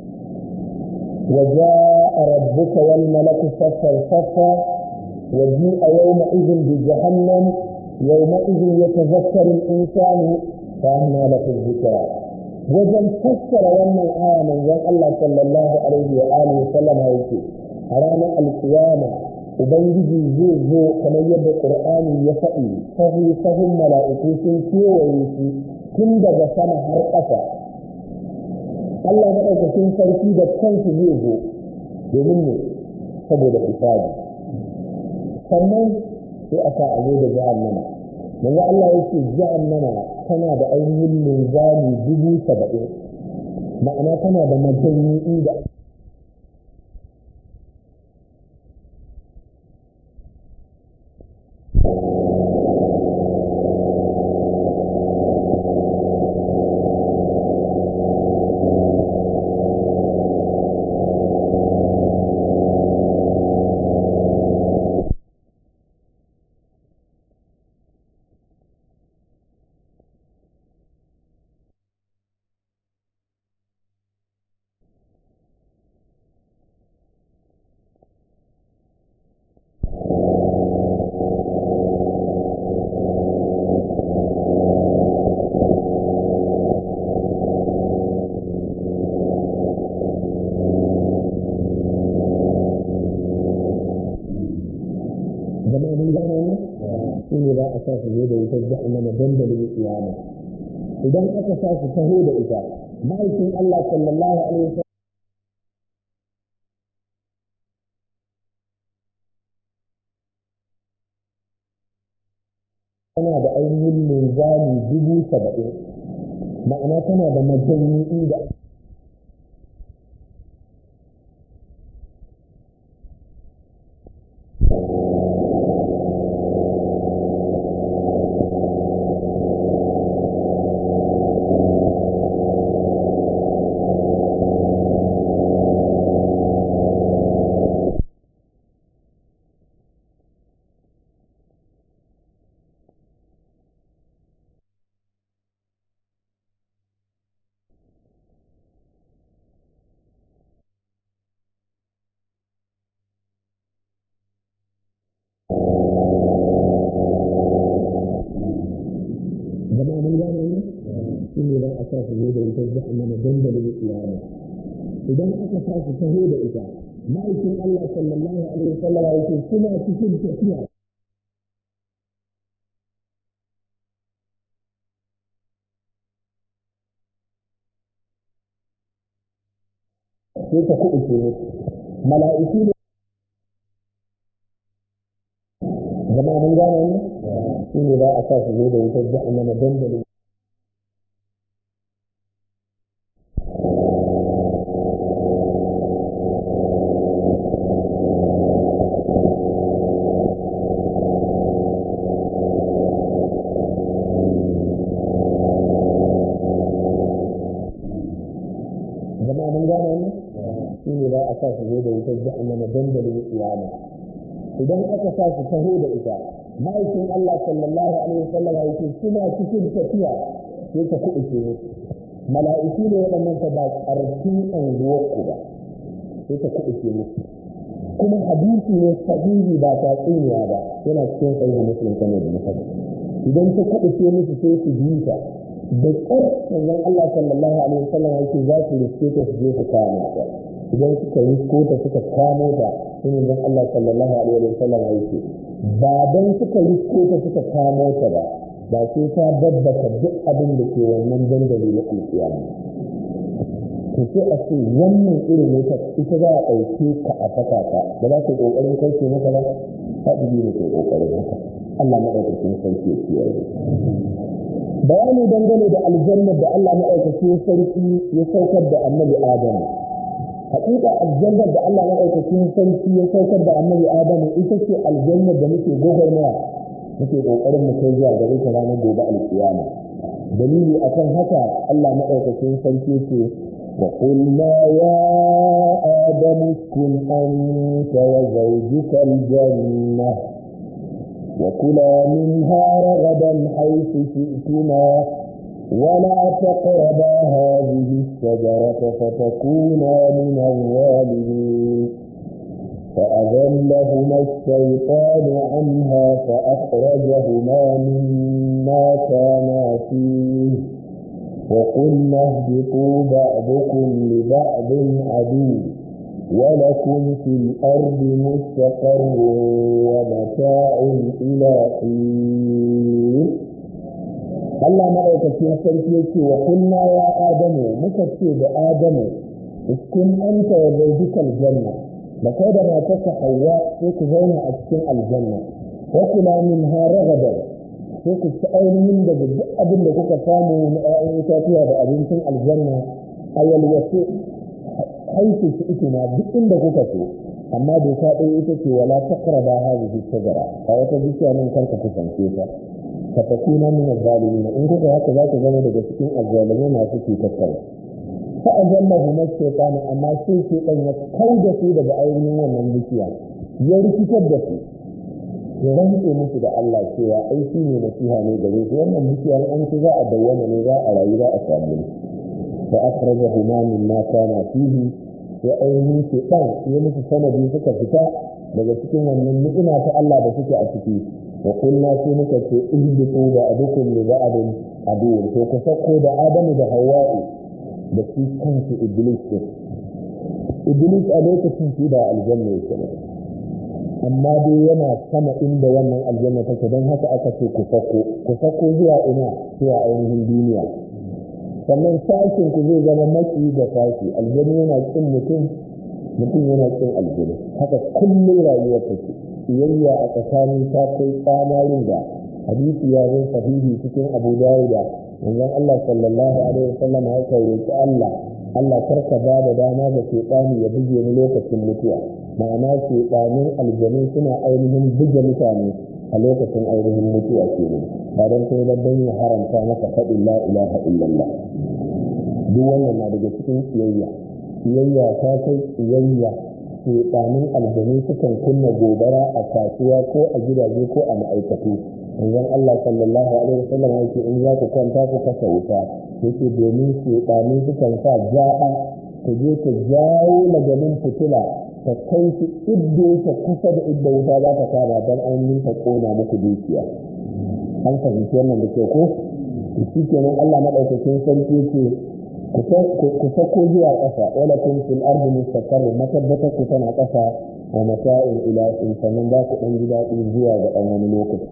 وجاء ربك والملك صفا صفا وجيء يومئذ بجهنم يومئذ يتذكر الإنسان فأنى له الذكرى وجل فسر ومن الآية من ذن الله صلى الله عليه وآله وسلم يقول أرانا القيامة وبنجي زوزو كما يبدو القرآن يفعي فهي فهم ملائكة كي ويسي كم دجا سما حرقة Allah maɗaukakin sarki da kansu zai zo domin ne saboda hisabi sannan sai a sa a zo da jahannama manzo Allah yake jahannama tana da ainihin linzami dubu saba'in ma'ana tana da majanyi inda za a sa su ne da wutar jahannama dandalin kiyama idan aka sa su taho da ita ma'aikin Allah sallallahu alaihi wasallam tana da ainihin linzami dubu saba'in ma'ana tana da majanyi inda sa su zo da wutar jahannama dandalin kiyama idan aka sa su taho da ita ma'aikin Allah sallallahu alaihi wasallam yake suna cikin tafiya sai ta kuɓuce musu mala'iku ne zama mun gane ne shi ne za a sa su zo da wutar jahannama dandalin zama mun gane ne shi ne za a sa su zo da wutar jahannama dandalin kiyama idan aka sa su taho da ita ma'aikin Allah sallallahu alaihi wasallam ya ce suna cikin tafiya sai ta kuɗuce musu mala'iku ne waɗannan ta ba ƙarfin anguwarku ba sai ta kuɗuce musu kuma hadisi ne sahihi ba ta tsiniya ba yana cikin sahihi muslim kamar da muka idan ta kuɗuce musu sai su bi ta da ƙar manzon Allah sallallahu alaihi wasallam ya ce za su riske ta su je su kama ta idan suka risko ta suka kamo ta sai manzon Allah sallallahu alaihi wasallam ya ce ba dan suka risko ta suka kamo ta ba ba sai ta babbaka duk abin da ke wannan dandali na alƙiyama to sai a ce wannan irin wuta ita za a ɗauke ka a saka ka ba za ka ƙoƙarin kauce maka ba faɗi ne ke ƙoƙarin haka Allah maɗaukakin sarki ya kiyaye bayani dangane da aljannar da Allah maɗaukakin sarki ya saukar da annabi Adam haƙiƙa aljannar da Allah maɗaukakin sarki ya saukar da annabi Adam ita ce aljannar da muke gwagwarmaya muke ƙoƙarin mu kai zuwa gare ta ranar gobe alƙiyama dalili akan haka Allah maɗaukakin sarki ce wa qulna ya adamu uskun anta wa zawjuka al-jannah wa kula minha ragadan haythu shi'tuma ولا تقربا هذه الشجرة فتكونا من الظالمين فأذلهما الشيطان عنها فأخرجهما مما كانا فيه وقلنا اهبطوا بعضكم لبعض عدو ولكم في الأرض مستقر ومتاع إلى حين Allah maɗaukacin sarki yake wa kunna ya Adamu muka ce da Adamu iskun anta wa zawjukal janna da kai da matarka Hawwa sai ku zauna a cikin aljanna wa kula minha ragadan sai ku ci ainihin daga duk abin da kuka samu na ƴaƴan itatuwa da abincin aljanna a yalwace haisu su ita na duk inda kuka so amma doka ɗaya ita ce wala taqraba hadhihi shajara a wata bishiya nan karka kusance ta fatakuna min az-zalimin in kuka haka za ku zama daga cikin azzalimai masu cutar fa ajallahu mashaytan amma sai ke dan ya kauda su daga ainihin wannan bishiya ya rikitar da su ya rantse musu da Allah cewa ai shi ne nasiha ne gare su wannan bishiya an ci za a bayyana ne za a rayu za a samu fa akhrajahuma mimma kana fihi ya ainihin ke dan ya musu sanadi suka fita daga cikin wannan ni'ima ta Allah da suke a ciki وقلنا سنك اهبطوا بعضكم لبعض عدو فكسكوا da Adamu da Hawwa'u da shi kansu Iblis Iblis a lokacin shi da aljanna yake amma dai yana sama inda wannan aljanna take don haka aka ce ku sako ku sako zuwa ina zuwa ainihin duniya sannan sashin ku zai zama maki da sashi aljanna yana kin mutum mutum yana kin aljanna haka kullum rayuwar take siyayya a tsakanin ta kai tsamarin da hadisi ya zo sahihi cikin Abu Dawud manzon Allah sallallahu alaihi wasallam ya roki Allah Allah karka ba da dama ga shaytani ya buge ni lokacin mutuwa ma'ana shaytanin aljanu suna ainihin buge mutane a lokacin ainihin mutuwa kenan ba dan sai da dan ya haramta maka faɗin la ilaha illallah duk wannan na daga cikin siyayya siyayya ta kai siyayya shaytanin aljanu sukan kunna gobara a kasuwa ko a gidaje ko a ma'aikatu manzon Allah sallallahu alaihi wasallam yake in za ku kwanta ku kasa wuta yake domin shaytanin sukan sa ja'a ta je ta jawo maganin fitila ta kai shi idda ta kusa da idda wuta za ta kama don ainihin ta kona muku dukiya an fahimci wannan da ke ko shi kenan Allah madaukakin sarki yake ku sako zuwa ƙasa wala kun fil ardi mustaqarr matabbata ku tana ƙasa wa mata'in ila in sanan za ku dan ji daɗi zuwa ga dan wani lokaci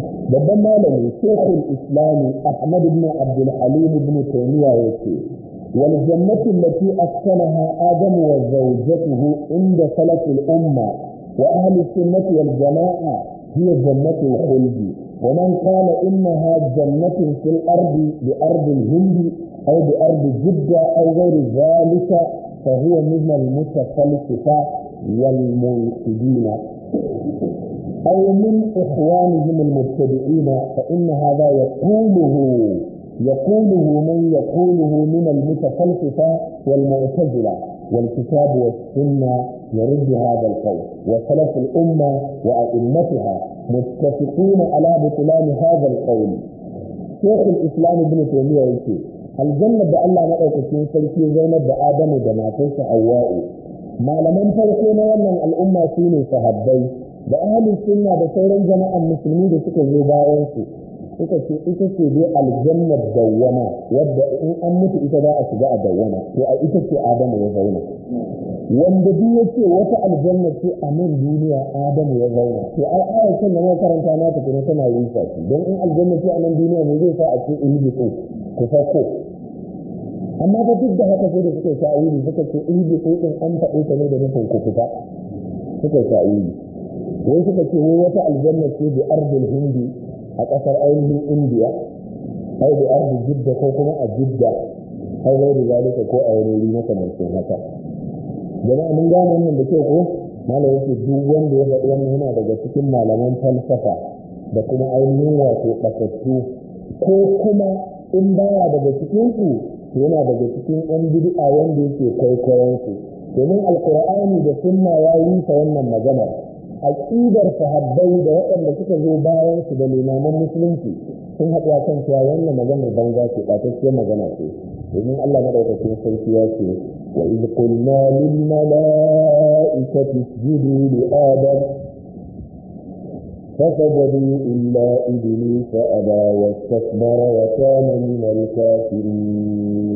babban malami shekul islami ahmad ibn abdul halim ibn taymiya yake والجنة التي أسكنها آدم وزوجته عند سلف الأمة وأهل السنة والجماعة هي جنة الخلد، ومن قال إنها جنة في الأرض بأرض الهند أو بأرض جدة أو غير ذلك فهو من المتفلسفة والملحدين أو من إخوانهم المبتدعين، فإن هذا يقوله يقوله من يقوله من المتفلسفة والمعتزلة، والكتاب والسنة يرد هذا القول، وسلف الأمة وأئمتها متفقون على بطلان هذا القول. شيخ الإسلام ابن تيمية يقول الجنة da Allah maɗaukacin sarki zaunar da Adamu da matarsa Hawwa'u, malaman farko na wannan al'umma su ne sahabbai da ahlus sunna da sauran jama'an musulmi da suka zo bayan su suka ce ita ce dai aljannar dawwama wadda in an mutu ita za a shiga a dawwama, to a ita ce Adamu ya zauna. Wanda duk ya ce wata aljanna ce a nan duniya Adamu ya zauna, to ai ayatun da muka karanta na tafi tana yin shi, don in aljanna ce a nan duniya ne zai sa a ce ilmi ko ku sako. Amma fa duk da haka sai da suka ta'awili suka ce ilmi ko din an faɗe ta ne da nufin ku fita, suka ta'awili wai suka ce wai wata aljanna ce bi ardil hindi a ƙasar ainihin indiya ai bi ardi jidda ko kuma a jidda ai wai da zalika ko a wani makamancin haka. Jama'a mun gane wannan da kyau ko malam yake duk wanda ya faɗi wannan yana daga cikin malaman falsafa da kuma ainihin wato ɓatattu, ko kuma in baya daga cikin su yana daga cikin ɗan bid'a wanda yake kwaikwayon su, domin alqur'ani da sunna ya yi ta wannan magana. Aqidar sahabbai da waɗanda suka zo bayan su da limaman musulunci sun haɗu a kan cewa wannan maganar banza ce, ɓatacciyar magana ce, domin Allah madaukakin sarki ya ce wa iz qulna lil mala'ikati isjudu li adam فسجدوا إلا إبليس أبى واستكبر وكان من الكافرين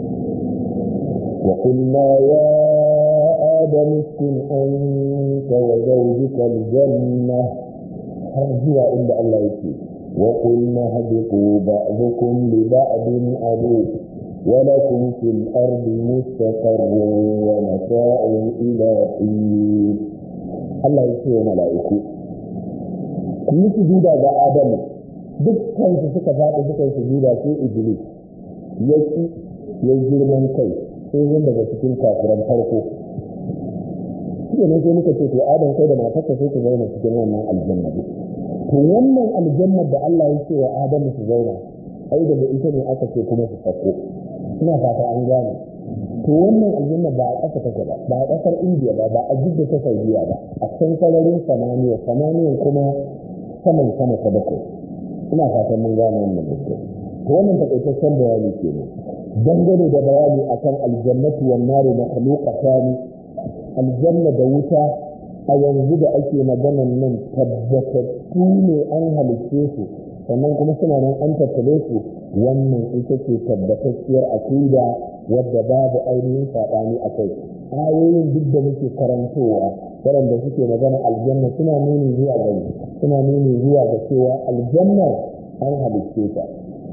وقلنا يا آدم اسكن أنت وزوجك الجنة هرجوا إلا الله يكفي وقلنا اهبطوا بعضكم لبعض عدو ولكم في الأرض مستقر ومتاع إلى حين. الله يكفي ملائكته yi sujuda ga Adamu, dukkan su suka faɗi suka yi sujuda sai Iblis ya ki ya girman kai sai yin daga cikin kafiran farko. Shi ne sai muka ce to Adam kai da matarka sai ku zauna cikin wannan aljanna. To wannan aljanna da Allah ya ce wa Adamu su zauna, ai daga ita ne aka ce kuma su sako. Ina fata an gane. To wannan aljanna ba a ƙasa take ba, ba a ƙasar Indiya ba, ba a Jidda ta Saudiya ba, a can sararin samaniya, samaniyan kuma saman sama ta bakwai. Ina fatan mun gane wannan dukkan. To wannan takaitaccen bayani kenan dangane da bayani akan aljannatu wan naru makhluqatan. Aljanna da wuta a yanzu da ake maganan nan tabbatattu ne, an halicce su sannan kuma suna nan an tattale su. Wannan ita ce tabbatacciyar aqida wadda babu ainihin saɓani a kai. Ayoyin duk da muke karantowa waɗanda suke magana aljanna suna nuni zuwa ga suna nuni zuwa ga cewa aljanna an halicce ta.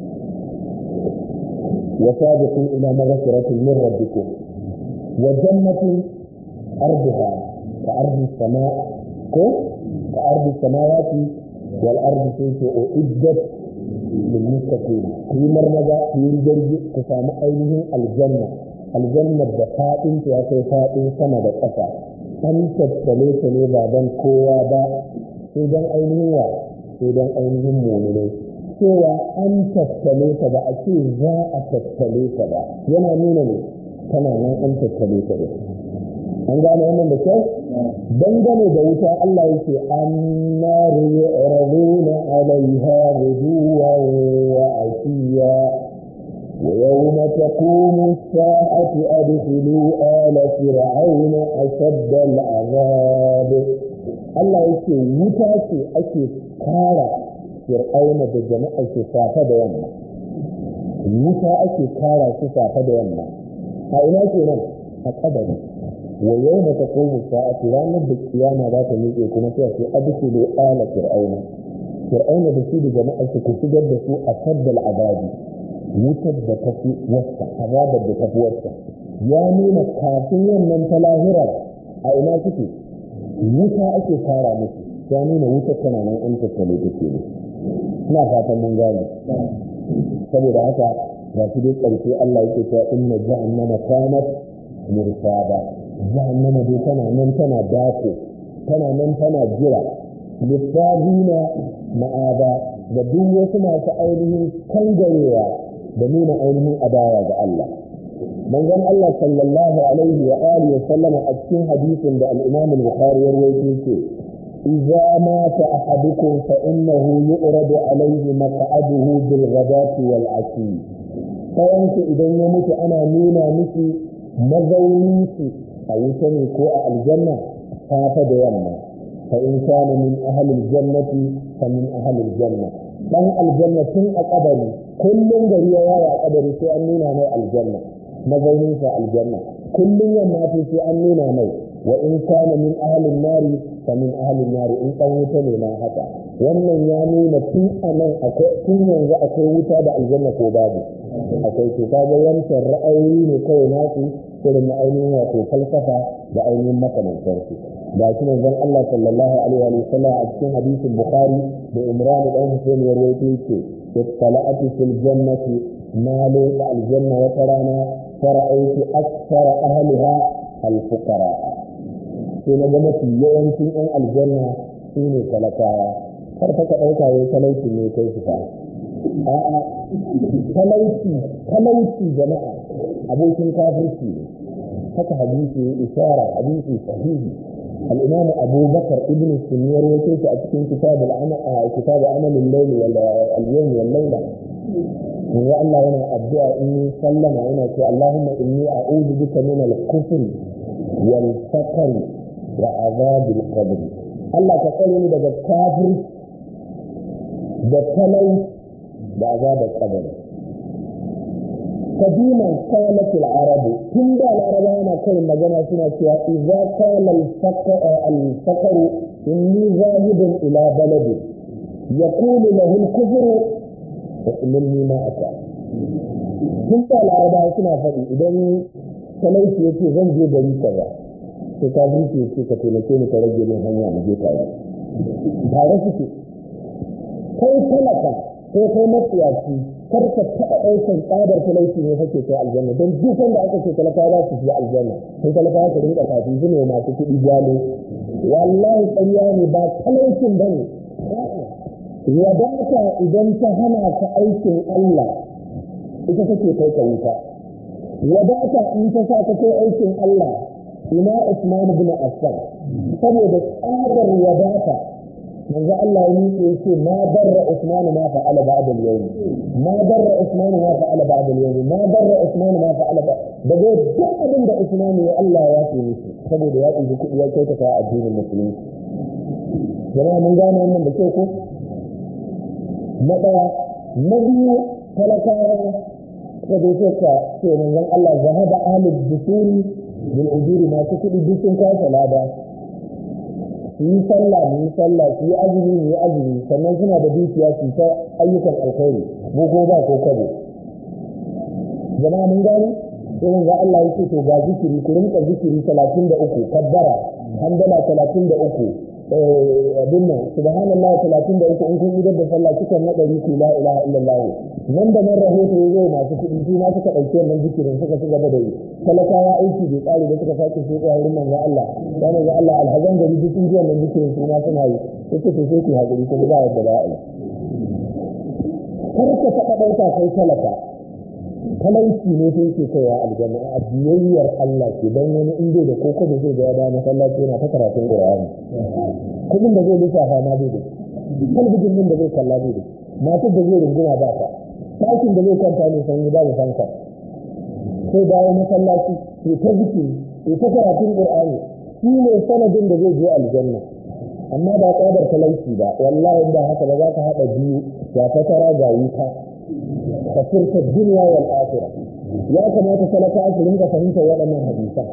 wa sabiqu ila maghfiratin min rabbikum wa jannatin arduha ka ardi samaa ko ka ardi samawati wal ardi sai uiddat lil muttaqin. Yi marmaza yi jirgi ku samu ainihin aljanna, aljannar da faɗin ta ya kai faɗin sama da ƙasa, an tattale ta ne ba don kowa ba sai don ainihin wa sai don ainihin mu'minai. Cewa an tattale ta ba a ce za a tattale ta ba, yana nuna ne tana nan an tattale ta ne. An gane wannan da kyau? Dangane da wuta Allah yake annaru yu'raduna 'alayha ghuduwan wa 'ashiya wa yawma taqumu as-sa'atu adkhilu ala fir'auna ashadda al-'adhab. Allah yake wuta ce ake kara fir'auna da jama'a ke safa da yamma. Wuta ake kara su safa da yamma. A ina kenan? A kabari. wa yau da ta komu sa'atu ranar da kiyama za ta miƙe kuma sai ce adkhulu ala fir'auna fir'auna da shi da jama'a su ku shigar da su a saddal azabi wutar da ta fi wasta azabar da ta fi wasta ya nuna kafin wannan ta lahirar a ina suke wuta ake fara musu ya nuna wutar tana nan an tattale take ne ina fatan mun gane saboda haka ga su dai ƙarshe Allah yake cewa inna jahannama kanat mirsada jahannama dai tana nan tana dako tana nan tana jira lissabina ma'ada da duk wasu masu ainihin kangarewa da nuna ainihin adawa ga Allah manzon Allah sallallahu alaihi wa alihi wa sallama a cikin hadisin da al-Imam al-Bukhari ya rawaito ce idza mata ahadukum fa innahu yu'radu alaihi maq'aduhu bil ghadati wal 'ashi kayanki idan ya mutu ana nuna miki mazaunin shi a wuta ne ko a aljanna safa da yamma fa in kana min ahli al-jannati fa min ahli al-janna dan aljanna tun a kabari kullum gari ya yawa a kabari sai an nuna mai aljanna mazaunin sa aljanna kullum yamma sai an nuna mai wa in kana min ahli an-nari fa min ahli an-nari in dan wuta ne ma haka wannan ya nuna tun anan akwai tun yanzu akwai wuta da aljanna ko babu akwai to kaga wancan ra'ayoyi ne kawai nasu irin na ainihin wato falsafa da ainihin makamantarsu ga shi manzon Allah sallallahu alaihi wa sallam a cikin hadisin Bukhari da Imran dan Husayn ya rawaito yake ittala'atu fil jannati ma laysa al janna wa tarana fara'aytu akthar ahliha al fuqara sai na ga mafi yawancin ɗan aljanna su ne talakawa kar ka ɗauka wai talauci ne kai su fa a'a talauci talauci jama'a abokin kafirci ne haka hadisi isara hadisi sahihi الإمام أبو بكر ابن السنير وكيف أتكين كتاب العمل كتاب عمل الليل واليوم والليلة هو الله هنا الدعاء إني سلم هنا اللهم إني أعوذ بك من الكفر والفقر وعذاب القبر الله تقول لي ده كافر ده تلو ده عذاب القبر قديما قالت العرب تندى العرب أنا كل ما جنا سنة إذا قال الفقر, الفقر إني ذاهب إلى بلد يقول له الكفر احملني ما أتى تندى العرب سنة فقر إذا تليس يكي غنجي بري كذا تكابريك يكي كتلكين كرجل من هنيا مجي كذا تعرفك كيف لك كيف مطياتي kar ka taɓa ɗaukar tsadar talauci ne kake kai aljanna don duk wanda aka ce talaka za su shiga aljanna sai talaka ka rinka kafi su ne masu kuɗi jalo wallahi ƙarya ne ba talaucin ba ne wadata idan ta hana ka aikin Allah ita kake kai ka wuta wadata in ta sa ka kai aikin Allah ina Usman bin Affan saboda tsadar wadata manzo Allah ya yi yace ma darra Usman ma fa'ala ba'da al-yawm ma darra Usman ma fa'ala ba'da al-yawm ma darra Usman ma fa'ala da duk abin da Usman ya Allah ya yi mishi saboda ya yi kudi ya kai ta addinin musulunci jama'a mun gane wannan da kyau ko na daya na biyu talakawa da dai ka ce manzon Allah zahaba ahlul dusuri bil ujuri ma su kudi dukkan kasa lada yi sallah mu yi sallah su yi azumi mu yi azumi sannan suna da dukiya su ta ayyukan alkhairi mu ko ba ko kabo jama'a mun gane irin ga Allah yake to ga zikiri ku rinka zikiri talatin da uku kabbara hamdala talatin da uku eh abin nan subhanallahi talatin da uku in kun yi da sallah kika na dari ku la ilaha illallah nan da nan rahoto yayi masu kudi su ma suka dauke wannan zikirin suka ci gaba da yi talakawa aiki bai tsari da suka sake sai ya wurin manzo Allah dan manzo Allah alhazan gari duk sun ji wannan zikirin su ma suna yi yake to sai ku hakuri kuma ba yadda ba ai kar ka taɓa ɗauka kai talaka talauci ne sai ke kaiwa aljanna a biyayyar Allah ke dan wani inda da koko da zai ga ya da masallaci yana ta karatun Qur'ani kudin da zai lissafa ma bai da talbijin din da zai kalla bai da masu da zai runguma ba ta ɗakin da zai kwanta ne sanyi ba da fanka sai dawo masallaci sai ta zikiri sai ta karatun Qur'ani shi ne sanadin da zai je aljanna amma ba tsadar talauci ba wallahi da haka ba za ka haɗa biyu ya ta tara ga wuta kafirta duniya wal akhirah ya kamata talaka su rinka fahimtar waɗannan hadisan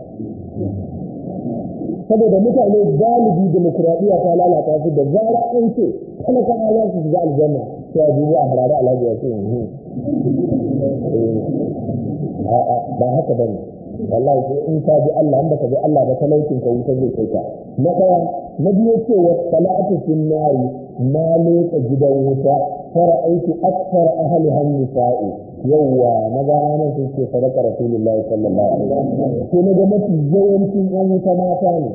saboda mutane galibi demokradiyya ta lalata su da zara an ce talaka za su shiga aljanna sai a dubi a harare alhaji ya ce a'a ba haka bane wallahi sai in ka bi Allah in baka bi Allah ba talaucin ka wuta zai kai ka na daya na biyu ce wa salatu fin nari na leka gidan wuta fara aiki akthar ahli han nisa'i yawwa maza nan sun ce sadaka rasulullahi sallallahu alaihi wasallam sai na ga mafi yawancin yan wuta mata ne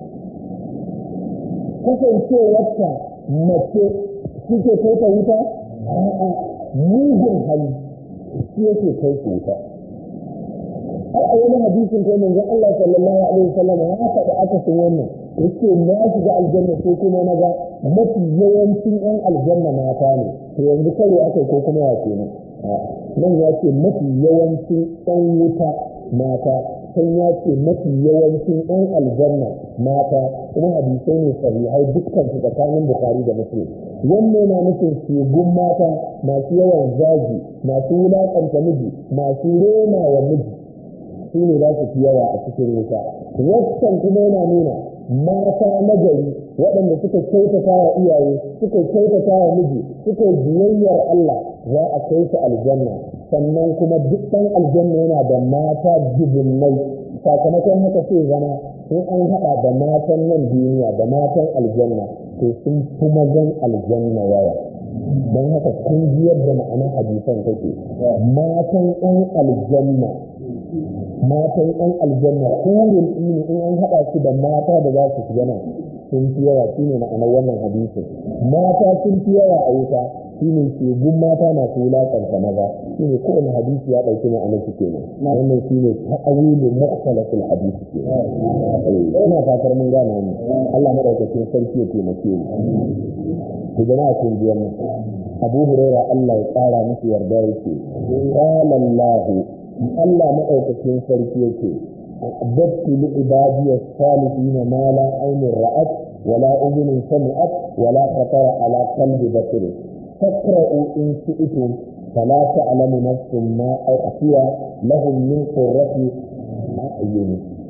kasancewarta mace suke kai ta wuta a'a mugun hali shi yake kai su wuta har a wani hadisin kai manzo Allah sallallahu alaihi wasallam ya faɗa aka sun wannan yace na shiga aljanna ko kuma na ga mafi yawancin yan aljanna mata ne to yanzu kare aka ko kuma ya ce ne nan ya ce mafi yawancin yan wuta mata sai ya ce mafi yawancin yan aljanna mata kuma hadisai ne sahihai dukkan su tsakanin Bukhari da Muslim wannan na nufin shegun mata masu yawan zagi masu wulaƙanta miji masu rena wa miji su ne za su fi yawa a cikin wuta wasan kuma yana nuna mata nagari waɗanda suka kyautata wa iyaye suka kyautata wa miji suka biyayyar Allah za a kai su aljanna sannan kuma duk ɗan aljanna yana da mata dubunnai sakamakon haka sai zama in an haɗa da matan nan duniya da matan aljanna to sun fi mazan aljanna yawa don haka kun ji yadda ma'anar hadisan take matan ɗan aljanna matan ɗan aljanna kurin ini in an haɗa su da mata da za su fi nan sun fi yawa shi ne ma'anar wannan hadisin mata sun fi yawa a wuta shi ne shegun mata masu wulaƙanta maza shi ne kowane hadisi ya ɗauki ma'anar su kenan wannan shi ne ta'awilin mukhtalafil hadisi kenan ina fatar mun gane mu Allah madaukakin sarki ya taimake mu ku jama'a kun ji wannan Abu Hurairah Allah ya tsara musu yarda yake qala Allah Allah madaukakin sarki yake أعددت لعبادي الصالحين ما لا عين رأت ولا أذن سمعت ولا خطر على قلب بشر فاقرأوا إن شئتم فلا تعلم نفس ما أخفي لهم من قرة أعين.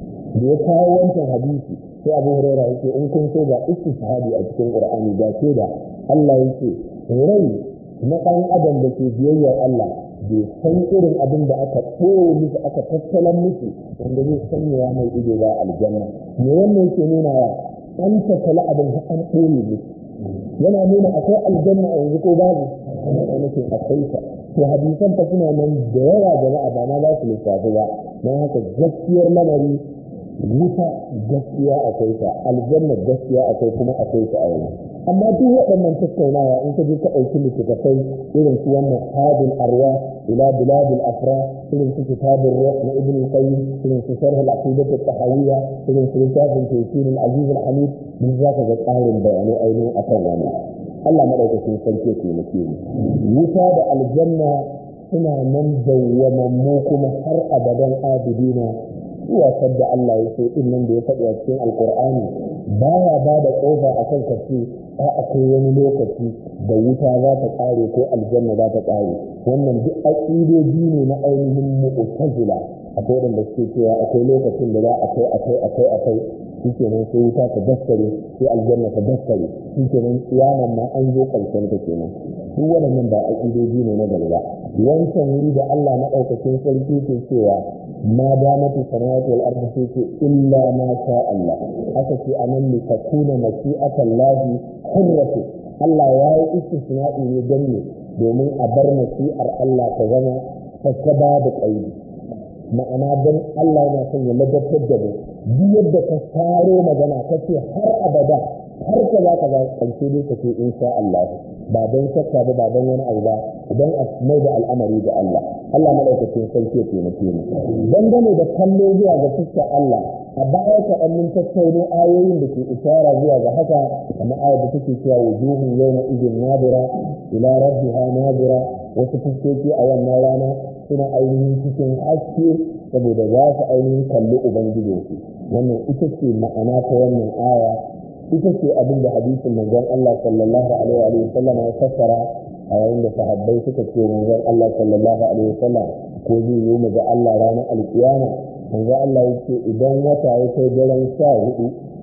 بيكاو أنت حديثي في أبو هريرة يقول إن كنت ذا استشهادي أتكلم القرآن ذا كذا الله يقول غير نقل أدم بكي بيئة الله bai san irin abin da aka ɓoye musu aka tattalan musu wanda zai sanya mai ido ba aljanna me wannan yake nuna wa an tattala abin da an ɓoye musu yana nuna akwai aljanna a yanzu ko babu a nufin akwai ta to hadisan ta suna nan da yawa jama'a ba ma za su lissafi ba don haka gaskiyar lamari wuta gaskiya akwai ta aljanna gaskiya akwai kuma akwai ta a yanzu amma duk waɗannan tattaunawa in ka je ka ɗauki littattafai irin su wannan hadin arwa ila biladil afra irin su kitabur ruh na ibn qayyim irin su sharh al-aqidah at-tahawiyya irin su littafin tafsir al-aziz al-hamid mun za ka ga tsarin bayanai ainihin akan wannan Allah madaukakin sarki ke muke wuta da aljanna suna nan dawwamammu kuma har abadan abidina zuwa sadda Allah ya so din nan da ya faɗi a cikin alqur'ani baya ba da ƙofa akan kace a akwai wani lokaci da wuta za ta ƙare ko aljanna za ta ƙare wannan duk aƙidoji ne na ainihin mu'tazila akwai wanda suke cewa akwai lokacin da za a kai akai akai akai shike nan sai wuta ta daskare sai aljanna ta daskare shike nan kiyaman ma an zo ƙarshen ta kenan duk waɗannan ba aƙidoji ne na gaba wancan wuri da Allah maɗaukakin sarki ke cewa ma damatu samawati wal ardi sai illa ma sha Allah aka ce anan ne takuna mashi'atallahi hurratu Allah ya yi istisna'i ne don ne domin a bar mashi'ar Allah ta zama ta babu ƙaidi ma'ana don Allah yana son ya ladabtar da mu duk yadda ka faro magana ka ce har abada har ka za ka za ƙarshe dai ka ce insha Allah ba don shakka ba ba don wani abu ba idan a mai da al'amari ga Allah Allah madaukakin sarki ya taimake mu dangane da kallo zuwa ga fuskar Allah a baya ka dan mun tattauna ayoyin da ke isara zuwa ga haka kamar ayar da take cewa wujuhun yawma idin nadira ila rabbiha nadira wasu fuskoki a wannan rana suna ainihin cikin haske saboda za su ainihin kalli ubangijinsu wannan ita ce ma'ana ta wannan aya ita ce abin da hadisin manzon Allah sallallahu alaihi wa sallam ya fassara a yayin da sahabbai suka ce manzon Allah sallallahu alaihi wa sallam ko zai yi mu ga Allah ranar alkiyama manzon Allah yake idan wata ya kai daren sha hudu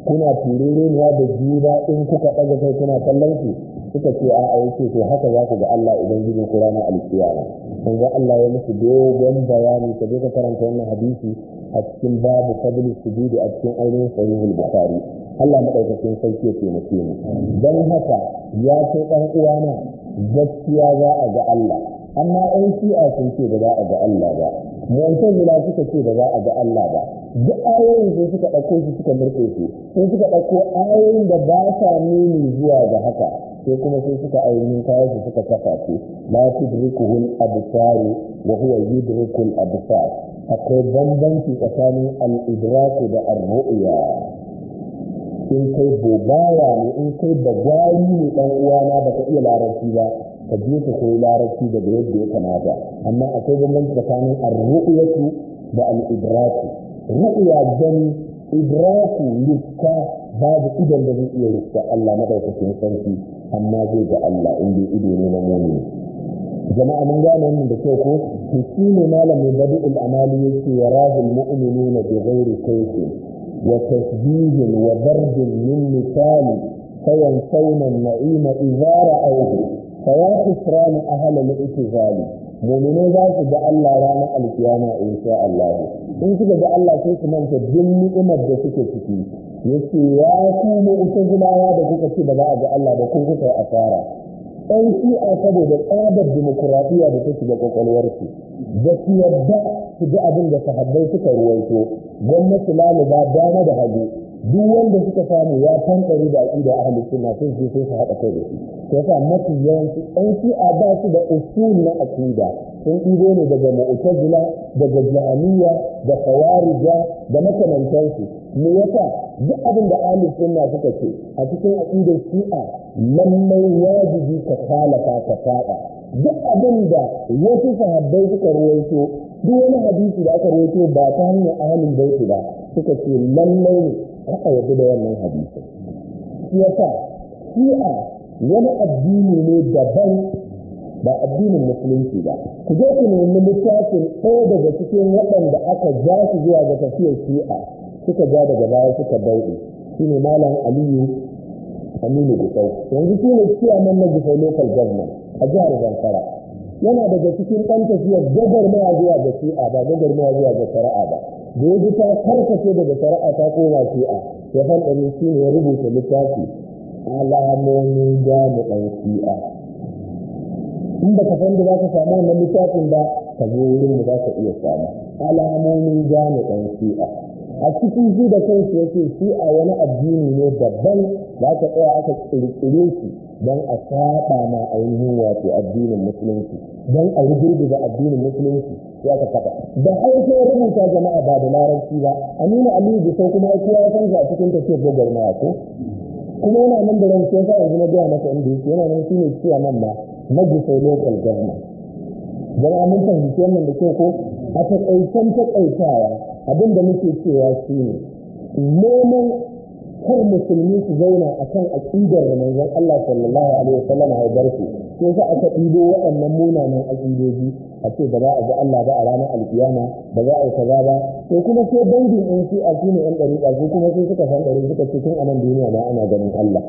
kuna turereniya da juna in kuka ɗaga kai kuna kallon su suka ce a a yake to haka za ku ga Allah ubangijin ku ranar alkiyama manzo Allah ya musu dogon bayani ka je ka karanta wannan hadisi a cikin babu fadl sujudi a cikin ainihin sahihul bukhari Allah madaukakin sarki ya taimake mu dan haka ya ce dan uwana gaskiya za a ga Allah amma ɗan shi'a sun ce ba za a ga Allah ba mu'tazila suka ce ba za a ga Allah ba duk ayoyin sai suka ɗauko su suka murɗe su sai suka ɗauko ayoyin da ba sa nuni zuwa ga haka sai kuma sai suka ainihin kawo su suka kafa su la tudrikuhu al-absar wa huwa yudriku al-absar akwai bambanci tsakanin al-idrak da ar-ru'ya in kai bobaya ne in kai bagwari ne dan uwana baka iya larabci ba ka je ka koyi larabci daga yadda ya kamata amma akwai bambanci tsakanin ar-ru'yatu da al-idraku ru'ya gani idraku riska babu idan da zai iya riska Allah madaukakin sarki amma zai ga Allah in bai ido ne na mu'mini jama'a mun gane wannan da kyau ko to shine malamin badi'ul amali yake yarahul mu'minuna bi ghairi kayfin wa tasbihin wa darbin min misali fayansawna an-na'ima idza ra'awhu faya khusran ahla al-i'tizali mu'minai za su ga Allah ranar alkiyama insha Allah in suka ga Allah sai su manta duk ni'imar da suke ciki yace ya ku mu'tazilawa da kuka ce ba za a ga Allah ba kun kuka asara ɗan shi'a saboda tsadar dimokuraɗiyya da ta shiga kwakwalwarsu da su yadda su ga abin da sahabbai suka ruwaito gwamnati laluba dama da hagu duk wanda suka samu ya tankari da aƙida ahlus sunna sun je sai su haɗa kai da shi to yasa mafi yawanci ɗan shi'a ba su da usul na aƙida sun ɗibo ne daga mu'tazila daga jahmiya da khawarija da makamantansu me yasa duk abin da ahlus sunna suka ce a cikin aqidar shi'a lallai wajibi ka khalafa ka faɗa duk abin da wasu sahabbai suka ruwaito duk wani hadisi da aka ruwaito ba ta hanyar ahlul baiti ba suka ce lallai ne aka yarda da wannan hadisi shi yasa shi'a wani addini ne daban ba addinin musulunci ba ku je ku nemi littafin ɗaya daga cikin waɗanda aka ja su zuwa ga tafiyar shi'a suka ja daga baya suka bauɗe shi ne malam aliyu aminu gusau yanzu shi ne ciyaman na gusau local government a jihar zamfara yana daga cikin ɗan tafiyar gagarmaya zuwa ga shi'a ba gagarmaya zuwa ga shari'a ba da ya ji ta karkace daga shari'a ta koma shi'a ya fanɗari shi ne ya rubuta littafi alamomin jami'an shi'a in ba ka san da za ka samu wannan littafin ba ka zo wurin da za ka iya samu alamomin jami'an shi'a a cikin shi da kansu yake shi'a wani addini ne daban da aka tsaya aka kirkire shi don a saba ma ainihin wato addinin musulunci don a rigirgiza addinin musulunci ya ka faɗa da hausa ya rubuta jama'a ba da larabci ba aminu aliyu da sai kuma kowa ya san shi a cikin tafiyar gwagwarmaya ko kuma yana nan da ran sai yanzu na gaya masa inda yake yana nan shine cewa nan ma na gusai local government jama'a mun fahimci wannan da kyau ko a taƙaicen taƙaitawa abin da muke cewa shi ne neman kar musulmi su zauna a kan aƙidar da manzon Allah sallallahu alaihi wasallam ya bar su sai sa aka ɗibo waɗannan munanan aƙidoji a ce ba za a ga Allah ba a ranar alkiyama ba za a yi kaza ba sai kuma sai dangin in shi a shi ne ɗan ɗariƙa su kuma sai suka san ɗari suka ce tun a nan duniya ma ana ganin Allah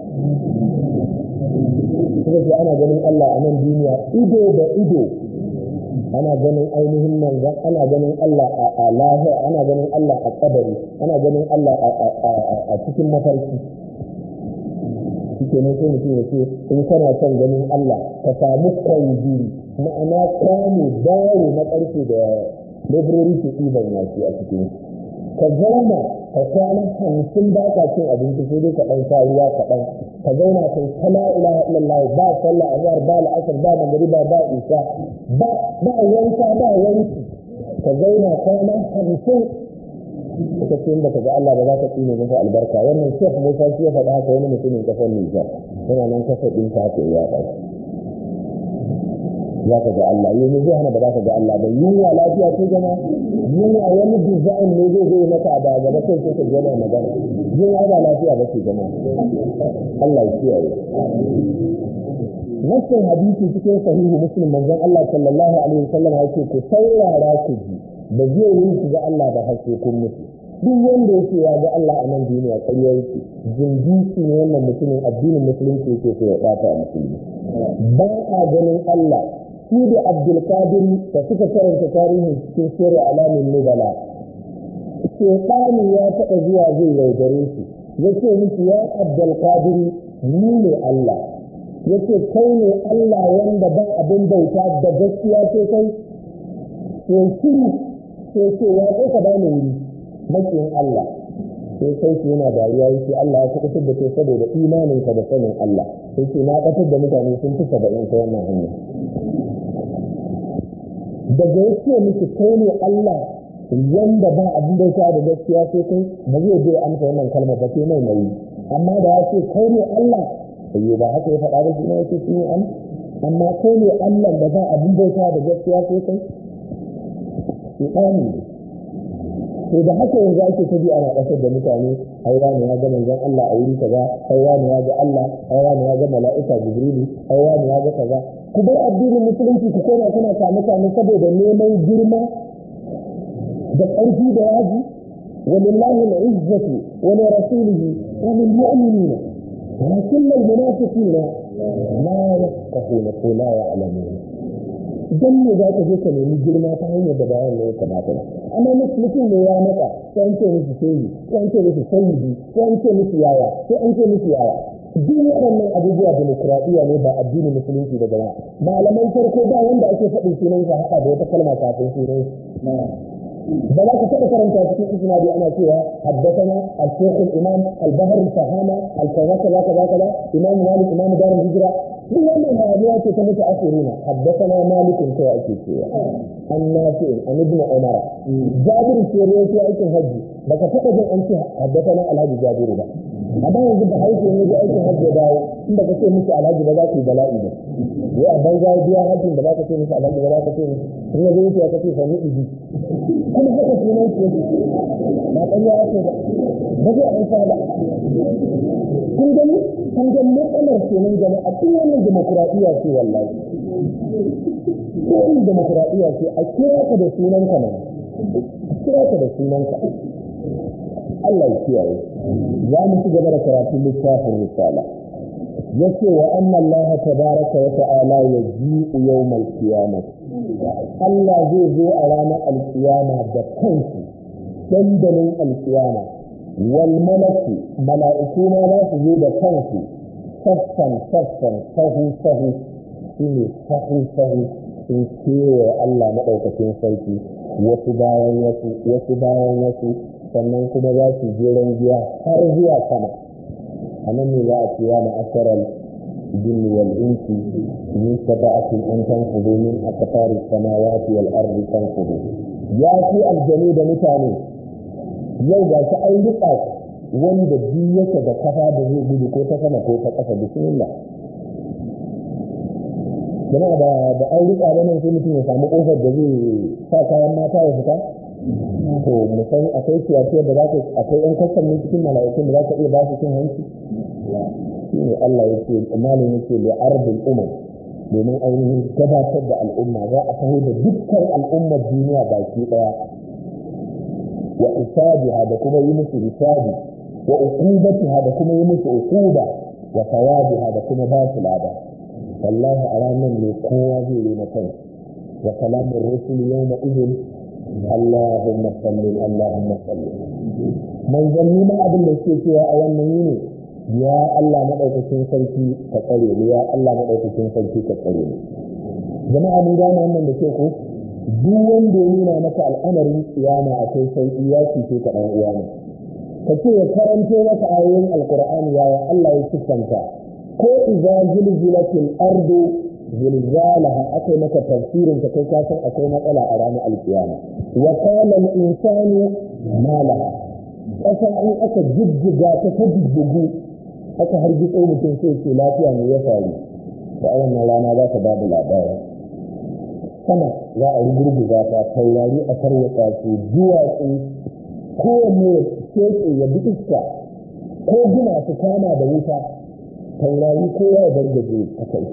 suka ce ana ganin Allah a nan duniya ido da ido ana ganin ainihin manzon ana ganin Allah a lahira ana ganin Allah a kabari ana ganin Allah a cikin mafarki shike ne sai mutum ya ce in kana son ganin Allah ka samu kwanjiri ma'ana kwano daro na ƙarfe da laborori ke ɗiban yashi a cikin ka zauna ka kwana hamsin ba ka cin abinci sai dai ka ɗan sa ruwa kaɗan ka zauna kai ta la ilaha illallah ba sallah azhar ba al'asr ba magriba ba isha ba ba wanka ba wanki ka zauna kwana hamsin ka ce inda ka ga Allah ba za ka tsine masa albarka wannan shef Musa shi ya faɗa haka wani mutumin kasar Nijar yana nan kasar ɗin ta ke ya ɗauka za ka ga Allah yanzu zai hana ba za ka ga Allah ba yunwa lafiya ce gama yunwa wani design ne zai zai maka a daga da kai sai ka gana magana yunwa ba lafiya ba ce gama Allah ya kiyaye nassin hadisi cikin sahihu muslim manzon Allah sallallahu alaihi wasallam yake ku saurara ku ji da zai yi ku ga Allah da haske kun mutu duk wanda yake ya ga Allah a nan duniya ƙarya yake, zindiki ne wannan mutumin, addinin musulunci yake so ya ɓata a musulmi. Ba a ganin Allah. Shi da Abdulkadir da suka karanta tarihin cikin Sirri Alamin Nubala, shaytani ya taɓa zuwa zai yaudare shi, yace miki ya Abdulkadir ni ne Allah, yace kai ne Allah wanda ba abin bauta da gaskiya sai kai, sai shiru sai ce ya kai ka bani wuri makiyin Allah, sai kai shi yana dariya yake Allah ya kuɓutar da kai saboda imaninka da sanin Allah, sai ce na ɓatar da mutane sun fi saba'in ta wannan hanya. Daga yake miki kai ne Allah wanda ba abin bauta da gaskiya sai kai, ba zai bai amsa wannan kalmar ba sai mai mai, amma da ya ce kai ne Allah sai ba haka ya faɗa da shi ne yake shi ne amma kai ne Allah da ba abin bauta da gaskiya sai kai, shi ɗani ne. To da haka yanzu ake ta bi ana ƙasar da mutane, ai wani ya ga manzon Allah a wuri kaza, ai wani ya ga Allah, ai wani ya ga mala'ika Jibrilu, ai wani ya ga kaza. Ku bar addinin musulunci ku koma kuna kame kame saboda neman girma da ƙarfi da yaji. Walillahi al-izzatu wa li rasulihi wa lil mu'minina walakin al-munafiqina la yafqahuna wa la ya'lamun. Dan ne za ka je ka nemi girma ta hanyar da bayan ne ya kamata ba, amma mutum ne ya maka sai an ce musu sai sai an ce musu sayyidi sai an ce musu yaya sai an ce musu yaya. Duk waɗannan abubuwa demokuraɗiyya ne ba addinin musulunci da jama'a. Malaman farko ba wanda ake faɗin sunan sa haɗa da wata kalma kafin sunan ba za ka taɓa karanta cikin isnadi ana cewa haddathana al-shaykh al-imam al-bahr al-fahama al-kaza kaza kaza kaza imam malik imam darul hijra. duk wannan hayaniya ce ta mutu asirina. haddathana malikun kai ake cewa an nafi'in an ibn umar jabir ce rawaito aikin hajji baka taɓa jin an ce haddathana alhaji jabiru ba, amma yanzu da haife ne da aikin hajji ya dawo in baka ce musu alhaji ba za ku yi bala'i ba. wai a banza biya hajjin da za ka ce musu alhaji ba za ka ce musu in ya zai ya kace sami iji kuma haka sunan ce ba ƙarya ake ba ba zai amsa ba. kun gani kun ga matsalar kenan jama'a duk wannan demokuraɗiyya ce wallahi, ko wannan demokuraɗiyya ce a kira ka da sunanka nan, a kira ka da sunanka. Allah ya kiyaye. za mu ci gaba da karatun littafin risala. yace wa anna Allah tabaraka wa ta'ala yaji'u yawmal qiyamah, Allah zai zo a ranar alkiyama da kansu dandalin alkiyama, wal malaku mala'iku ma za su zo da kansu saffan saffan sahu sahu shine sahu sahu sun kewaye Allah maɗaukacin sarki, wasu bayan wasu wasu bayan wasu sannan kuma za su jeren giya har zuwa sama. a nan ne za a ce ya ma'asharar jinni wal insi min sab'atin an tanfudu min aqtari samawati wal ardi tanfudu. ya fi aljanu da mutane yau ga shi an rika wanda biyu yake da kafa da zai gudu ko ta sama ko ta ƙasa, bismillah. jama'a da da an rika da nan sai mutum ya samu ƙofar da zai sa kayan mata ya fita. to musan akwai ciyaciya da za ka akwai yan kasan ne cikin mala'ikun da za ka iya ba su cin hanci. shi ne Allah ya ce malin yake da ardul umar, domin ainihin gabatar da al'umma za a taho da dukkan al'ummar duniya baki daya wa isabiha da kuma yi musu hisabi wa uqubatiha da kuma yi musu uquba wa thawabiha da kuma ba su lada. wallahi a ranar ne kowa zai rena kansa. wa kalamun rusul yawma idin Allahumma salli Allahumma salli. manzanni ma abin da suke cewa a wannan yini, ya Allah madaukakin sarki ka tsare ni, ya Allah madaukakin sarki ka tsare ni. jama'a mun gane wannan da ke ko duk wanda ya nuna maka al'amarin kiyama akwai sauki ya ce ka dan uwa ne. ka ce ya karanto maka ayoyin alqur'ani ya Allah ya siffanta ko idza zilzilatil ardu zilzalaha, akai maka tafsirin ka kai ka san akwai matsala a ranar alkiyama. wa qala al-insanu ma laha, kasa in aka jijjiga ta ta jijjigu aka hargitso mutum sai ce lafiya ne ya faru, da a wannan rana za ta babu labari. sama za a rugurguza ta, taurari a tarwatsa su, duwatsu kowanne keke ya bi iska, ko gina su kama da wuta, taurari kowa ya bargaje a kai.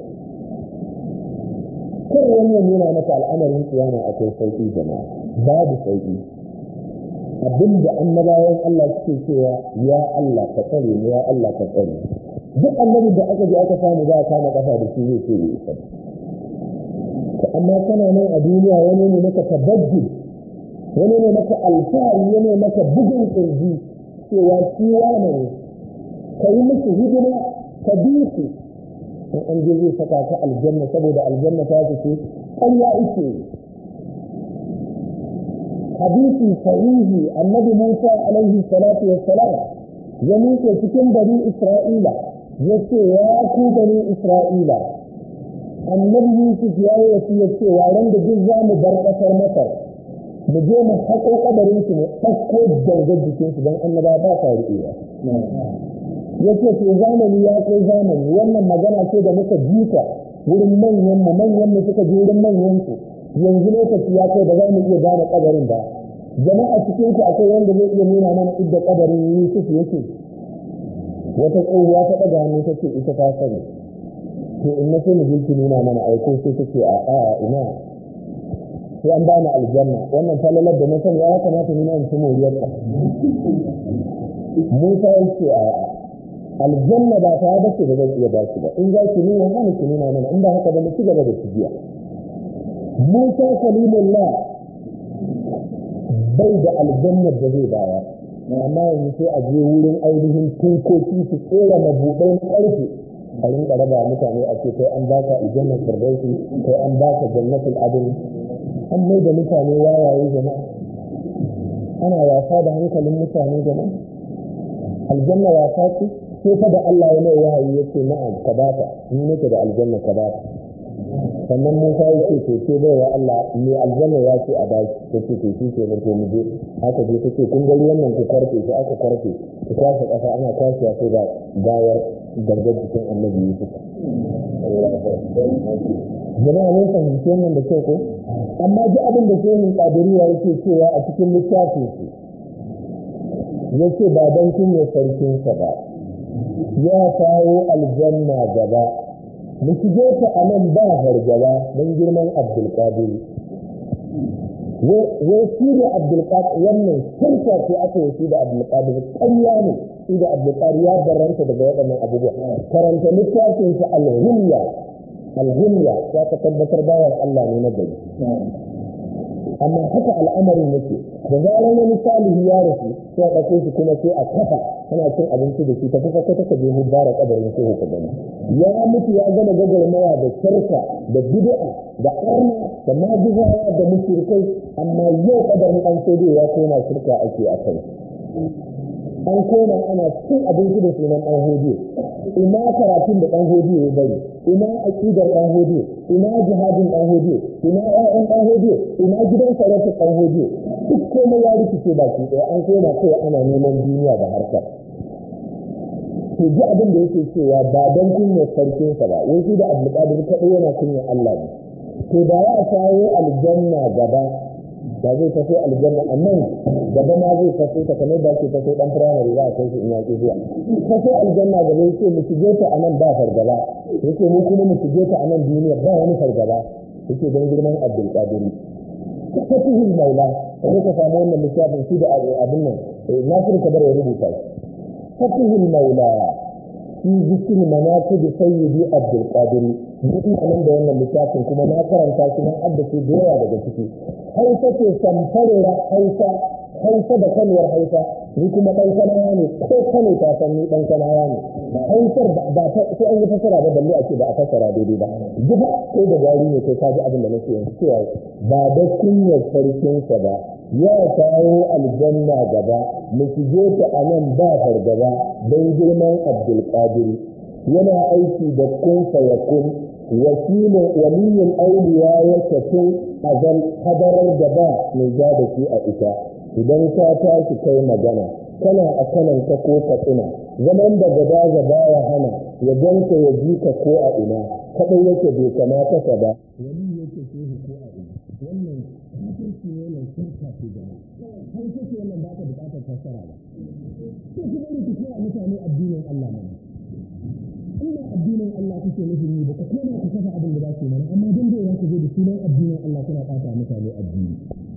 kar wani ya nuna maka al'amarin kiyama akwai sauƙi jama'a, babu sauƙi. abin da annabawan Allah suke cewa ya Allah ka tsare mu ya Allah ka tsare duk annabi da aka je aka samu za a kama kafa da shi zai ce bai isa amma kana nan a duniya wani ne maka tabajji wani ne maka alfahari wani ne maka bugun kirji cewa shi wane ne ka yi musu hidima ka bi su in an je zai saka ka aljanna saboda aljanna ta ce ƙarya ike hadisi sahihi annabi Musa alaihi salatu wassalam ya miƙe cikin bani Isra'ila ya ce ya ku bani Isra'ila annabi Yusuf ya yi wasiya cewa ran da duk za mu bar ƙasar Masar mu je mu haƙo kabarin su mu ɗauko dangar jikin su don annaba ba sa riƙewa ya ce to zamani ya kai zamani wannan magana ce da muka jika wurin manyan mu manyan mu suka je wurin manyan su yanzu lokaci ya kai da za mu iya gane kabarin ba jama'a cikin ku akwai wanda zai iya nuna mana idda kabarin Yusuf yake wata tsohuwa ta ɗaga hannu ta ce ita ta sani to in na so mu je ki nuna mana aiko sai ta ce a a ina sai an bani aljanna wannan falalar da na sani ya kamata ni na in ci moriyarta Musa ya ce a aljanna ba ta ba ce da zai iya ba shi ba in za ki nuna mana ki nuna mana in ba haka ba mu ci gaba da cigiya Musa kalimullah bai da aljannar da zai baya amma yanzu sai a je wurin ainihin tunkoki su tsera mabuɗai na ƙarfe a rinka raba mutane a ce kai an baka aljannar firdausi kai an baka jannatul adn an mai da mutane wawaye jama'a ana wasa da hankalin mutane jama'a aljanna wasa ce sai fa da Allah ya mai wahayi yace na'am ka bata ni nake da aljanna ka bata sannan Musa ya ce to ce bai wa Allah ne aljanna ya ce a baki take to shi ke nan to mu je haka je take kun ga ruwan nan ku karfe shi aka karfe ku kwashe kasa ana kwashe ya sai ga gawar gargar jikin annabi Yusuf jama'a mun fahimci wannan da kyau ko amma ji abin da shehin kadiriya yake cewa a cikin littafin shi yace ba dan kunya sarkin sa ba ya kawo aljanna gaba mu shige ta a nan ba fargaba don girman Abdulkadir wai shi da Abdulkadir wannan shirka ce aka yi shi da Abdulkadir ƙarya ne shi da Abdulkadir ya barranta daga waɗannan abubuwa karanta littafin sa al-Himya al-Himya ya ta tabbatar bayan Allah ne na gari amma haka al'amarin yake da zaran wani salihu ya rasu sai a ɗauko shi kuma sai a kafa ana cin abinci da shi ta kusa ta ka je hudara kabarin sai ka gani ya mutu ya gama gagarmaya da shirka da bid'a da arna da majizawa da mushrikai amma yau kabarin an sai ya koma shirka ake a kai an koma ana cin abinci da sunan ɗan hodiyo ina karatun da ɗan hodiyo ya bari ina aƙidar ɗan hodiyo ina jihadin ɗan hodiyo ina ƴaƴan ɗan hodiyo ina gidan sarautar ɗan hodiyo duk komai ya rikice baki ɗaya an koma kai ana neman duniya da harkar to ji abin da yake cewa ba don kunyar sarkinsa ba wai shi da abdulkadir kaɗai yana kunyar Allah ne to da ya kawo aljanna gaba da zai tafi aljanna a nan gaba ma zai tafi ta kamar da ke tafi dan firamare za a kai shi in yaƙi zuwa tafi aljanna gaba yake mu shige ta a nan ba fargaba yake mu kuma mu shige ta a nan duniya ba wani fargaba yake don girman abdulkadir fatihul maula wani ka samu wannan littafin shi da abin nan nasiru kabar ya rubuta shi fatihul maula fi zikri manaqib sayyidi abdulkadir duk nan da wannan littafin kuma na karanta shi na haddace da yawa daga ciki hausa ce samfarera hausa hausa da kanwar hausa ni kuma dan kanawa ne ko kano ta san ni dan kanawa ne hausar ba ta sai an yi fasara ba balle a ce ba a fasara daidai ba duk ko da gari ne kai ka ji abin da nake yanzu cewa ba da kunyar sarkinsa ba ya kawo aljanna gaba mu shige ta a nan ba fargaba don girman abdulkadir yana aiki da kun fayakun wakilin waliyin auliya ya tafi azal hadarar da ba mai ja da shi a ita idan ka tashi kai magana kana a kanan ka ko ka tsina zaman da gaba gaba ya hana ya ganka ya ji ka ko a ina kadai yake bai kamata ka ba wani yake shehu ko a ina wannan kafirci ne mai shirka ce jama'a har kake wannan ba ka bukatar fassara ba sai kuma ki koya mutane addinin Allah mana ina addinin Allah kake nufin ne ba ka koma ka kafa abin da za ku mana amma dan da za ku zo da sunan addinin Allah kuna ɓata mutane addini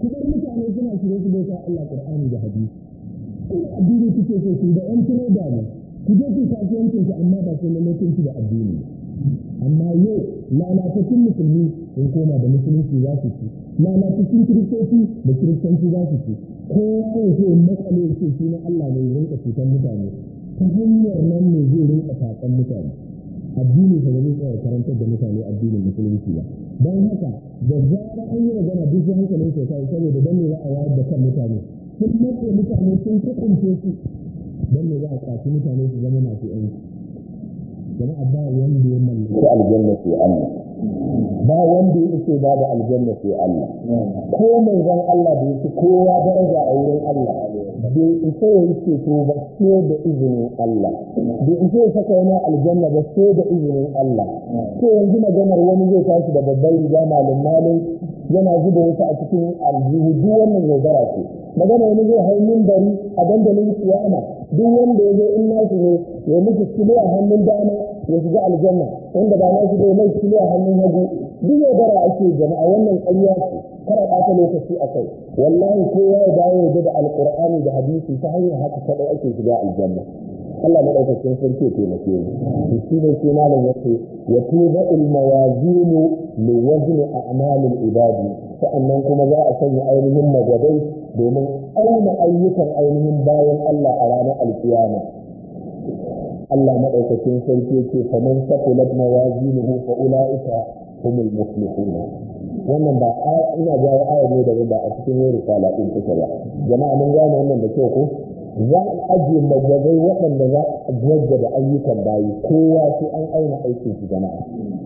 kuma mutane suna shirye su bauta Allah Qur'ani da hadisi kuma addini kuke so su da yan tiro da ne ku je ku kasuwancin su amma ba su ne mutunci da addini amma yau lalatattun musulmi sun koma da musulunci za su ci lalatattun kiristoci da kiristanci za su ci kowa ya ce matsale ya ce shi na Allah ne ya rinka cutar mutane ta hanyar nan ne zai rinka takan mutane addini fa zai tsaya karantar da mutane addinin musulunci ba don haka da zarar an yi magana duk hankalin sosai saboda dan ne za a wayar da kan mutane sun matse mutane sun kukunce su dan ne za a kwaci mutane su zama masu yanci jama'a ba wanda ya mallaki aljanna sai Allah ba wanda ya ce ba da aljanna sai Allah ko manzon Allah da yake kowa daraja a wurin Allah bai isa ya yi ceto ba sai da izinin Allah bai isa ya saka yana aljanna ba sai da izinin Allah to yanzu maganar wani zai tashi da babbar riga malin malin yana zuba wasu a cikin aljihu duk wannan yaudara ce magana wani zai hau mimbari a dandalin kiyama duk wanda ya zo in nasu ne ya miki kilo a hannun dama ya shiga aljanna wanda ba nasu da mai kilo a hannun hagu duk yaudara ake jama'a wannan ƙarya ce kada ɓata lokaci a kai wallahi kowa ya dawo ya da alƙur'ani da hadisi ta hanyar haka kaɗai ake shiga aljanna Allah madaukakin sarki ya taimake mu shi ne sai malam yace ya tuba il mawazinu li wazn a'mal al ibadi sa'annan kuma za a sanya ainihin magadai domin auna ayyukan ainihin bayan Allah a ranar alkiyama Allah madaukakin sarki yake faman saqulat mawazinuhu fa ulaika humul muflihun wannan ba ina jawo ayar ne da ba a cikin yin risala din take ba jama'a mun gane wannan da kyau ko za a ajiye magadai waɗanda za a jaddada ayyukan bayi kowa sai an aina aikin su jama'a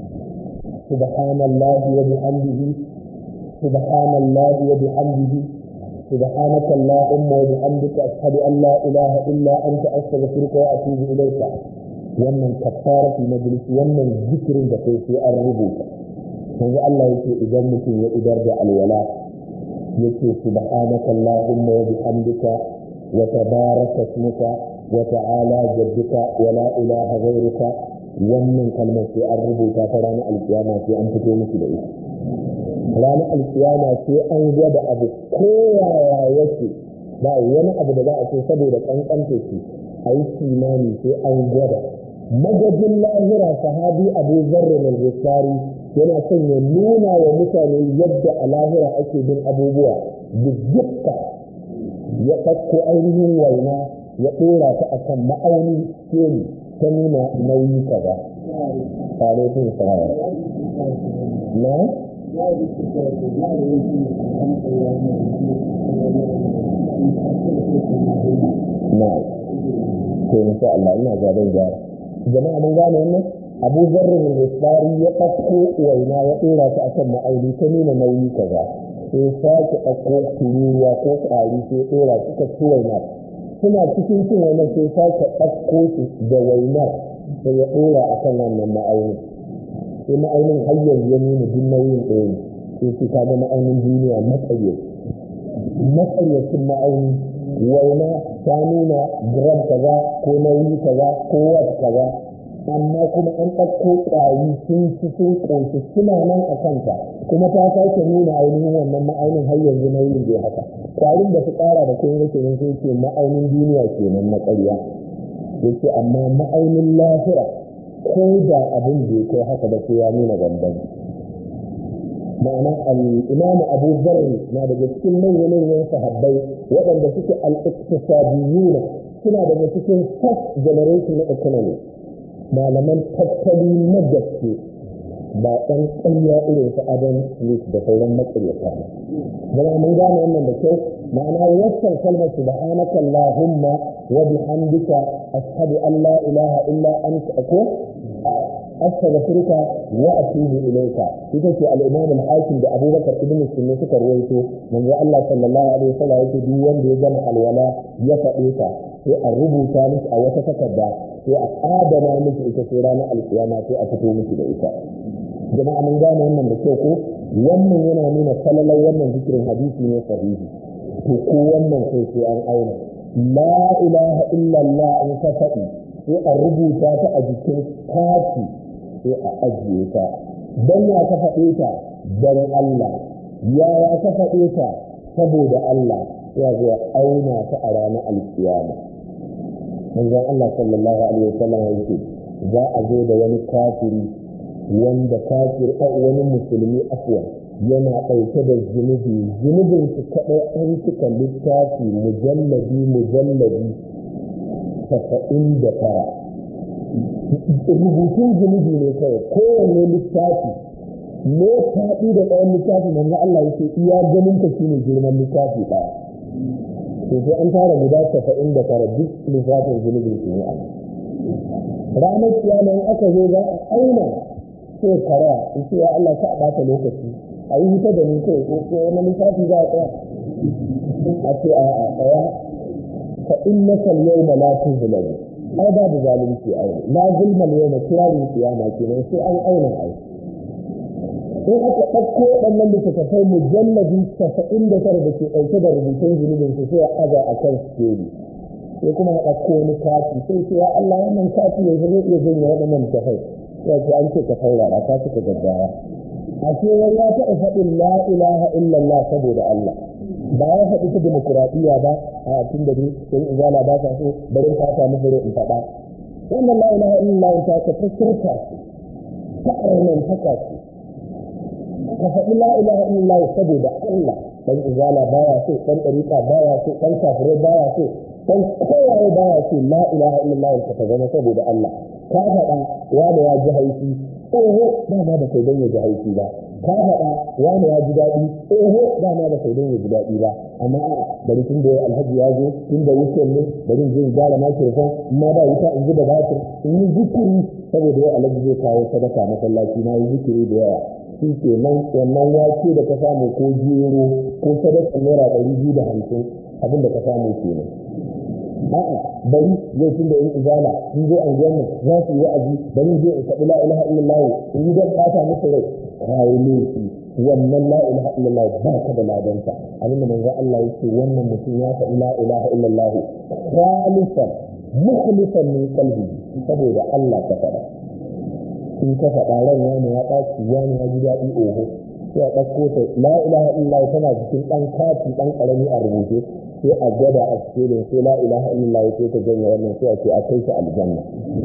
subhanallahi wa bihamdihi subhanallahi wa bihamdihi subhanaka allahumma wa bihamdika ashhadu an la ilaha illa anta astaghfiruka wa atubu ilayka wannan kafaratu majlis wannan zikirin da kai sai an rubuta yanzu Allah yake idan mutum ya idar da alwala yake subhanaka allahumma wa bihamdika وتبارك اسمك وتعالى جدك ولا إله غيرك ومن كلمة an rubuta ta ranar alkiyama sai an fito miki da ita ranar alkiyama sai an gwada abu koyaya yake ba wani abu da za a ce saboda kankanta shi a yi kimani sai an gwada magajin lahira sahabi abu zarra mai ghifari yana son ya nuna wa mutane yadda a lahira ake bin abubuwa duk ya ɗauko ainihin waina ya ɗora ta a kan ma'auni keli ta nuna nauyi kaza tare sun sarara na? na ko insha Allah ina gaban gyara jama'a mun gane wannan abu zarrin al-isbari ya ɗauko waina ya ɗora ta a kan ma'auni ta nuna nauyi kaza sai sake ɗauko tururuwa ko ƙwari sai ɗora suka ci wainar suna cikin cin wainar sai sake ɗauko su da wainar sai ya ɗora a kan wannan ma'auni sai ma'aunin har yanzu ya nuna duk nauyin ɗaya sai su kaga ma'aunin duniya matsayyaci matsayyacin ma'auni waina ta nuna gram kaza ko nauyi kaza ko wat kaza amma kuma an ɗauko ƙwari sun ci sun ƙunshi suna nan a kanta kuma ta sake nuna ainihin wannan ma'aunin har yanzu nauyin bai haka ƙwarin da su ƙara da kun yake nan sai ce ma'aunin duniya kenan na ƙarya yake amma ma'aunin lahira ko da abin bai kai haka da sai ya nuna gandan ma'ana al-imamu abu zarri na daga cikin manyan sahabbai waɗanda suke al-iqtisadiyuna suna daga cikin first generation na economy malaman tattali na gaske ba ɗan ƙarya irin su adam smith da sauran matsayyata ba zama mun gane wannan da kyau ma'ana wasan kalmar subhanaka allahumma wa bihamdika ashhadu an la ilaha illa anta ko astaghfiruka wa atubu ilayka ita ce al-imam al-hakim da abubakar ibn sunni suka ruwaito manzo Allah sallallahu alaihi wasallam yake duk wanda ya gama alwala ya faɗe ta sai a rubuta miki a wata takarda sai a adana miki ita sai ranar alkiyama sai a fito miki da ita jama'a mun gane wannan da kyau ko wannan yana nuna falalar wannan zikirin hadisi ne sahihi to ko wannan sai sai an auna la ilaha illallah in ka faɗi sai a rubuta ta a jikin kati sai a ajiye ta dan ya ka faɗe ta dan Allah ya ya ka faɗe ta saboda Allah ya zo auna ta a ranar alkiyama. Manzon Allah sallallahu alaihi wasallam yake za a zo da wani kafiri wanda kafir wani musulmi afwa yana ɗauke da zunubi zunubin su kaɗai an cika littafi mujallabi mujallabi saba'in da tara rubutun zunubi ne kawai kowanne littafi ne faɗi da ɗayan littafi manzo Allah yake iya ganin ka shine girman littafi ɗaya to sai an tara guda saba'in da tara duk littafin zunubin su ne a ranar kiyama in aka zo za a auna sai karaya in ce ya Allah ka ɓata lokaci a yi wuta da ni kai ko ko wani littafi za a tsaya a ce a a tsaya fa innaka al-yawma la tuzlamu ai ba da zalunci ai la zulma al-yawma kirarin kiyama kenan sai an auna ai in aka ɗauko waɗannan littattafai mujalladi saba'in da tara da ke ɗauke da rubutun zunubin su sai a aza a kan skeli sai kuma a ɗauko wani kati sai ce ya Allah wannan kati ya zai iya janye waɗannan littattafai sai ce an ce ka saurara ka cika gaggawa a ce wai ya taɓa faɗin la ilaha illallah saboda Allah ba ya faɗi ta demokuraɗiyya ba a tun da ni sai izala ba ta so bari ta ta mu in faɗa wannan la ilaha illallah ta ka tsirka ce ta ƙarnan haka ce ka faɗi la ilaha illallah saboda Allah dan izala baya so dan ɗariƙa baya so dan kafirai baya so dan kowaye baya so la ilaha illallah ka ta zama saboda Allah ka faɗa wanda ya ji haifi oho dama da kai don ya ji haifi ba ka faɗa wanda ya ji daɗi oho dama da kai don ya ji daɗi ba amma a bari tun da alhaji ya zo tun da wuce ne bari in je in gyara makirfan ma ba wuta in ji da batir in yi zikiri saboda yau alhaji zai kawo sadaka masallaci na yi zikiri da yawa shi ke nan wannan wake da ka samu ko gero ko sadaka naira ɗari biyu da hamsin abin da ka samu kenan a'a bari zai tun da yin izala in zo an gwanna za su yi wa'azi bari je in faɗi la ilaha illallah in yi don ɓata musu rai kayi laifi wannan la ilaha illallah ba ka da ladanta abinda manzo Allah yake wannan mutum ya faɗi la ilaha illallah khalisan mukhlisan min qalbi saboda Allah ka faɗa in ka faɗa ran wani ya ɓaci wani ya ji daɗi oho sai a ɗauko ta la ilaha illallah tana cikin ɗan kati ɗan ƙarami a rubuce sai a gada a cikin sai la ilaha illallah sai ta janye wannan sai a ce a kai ta aljanna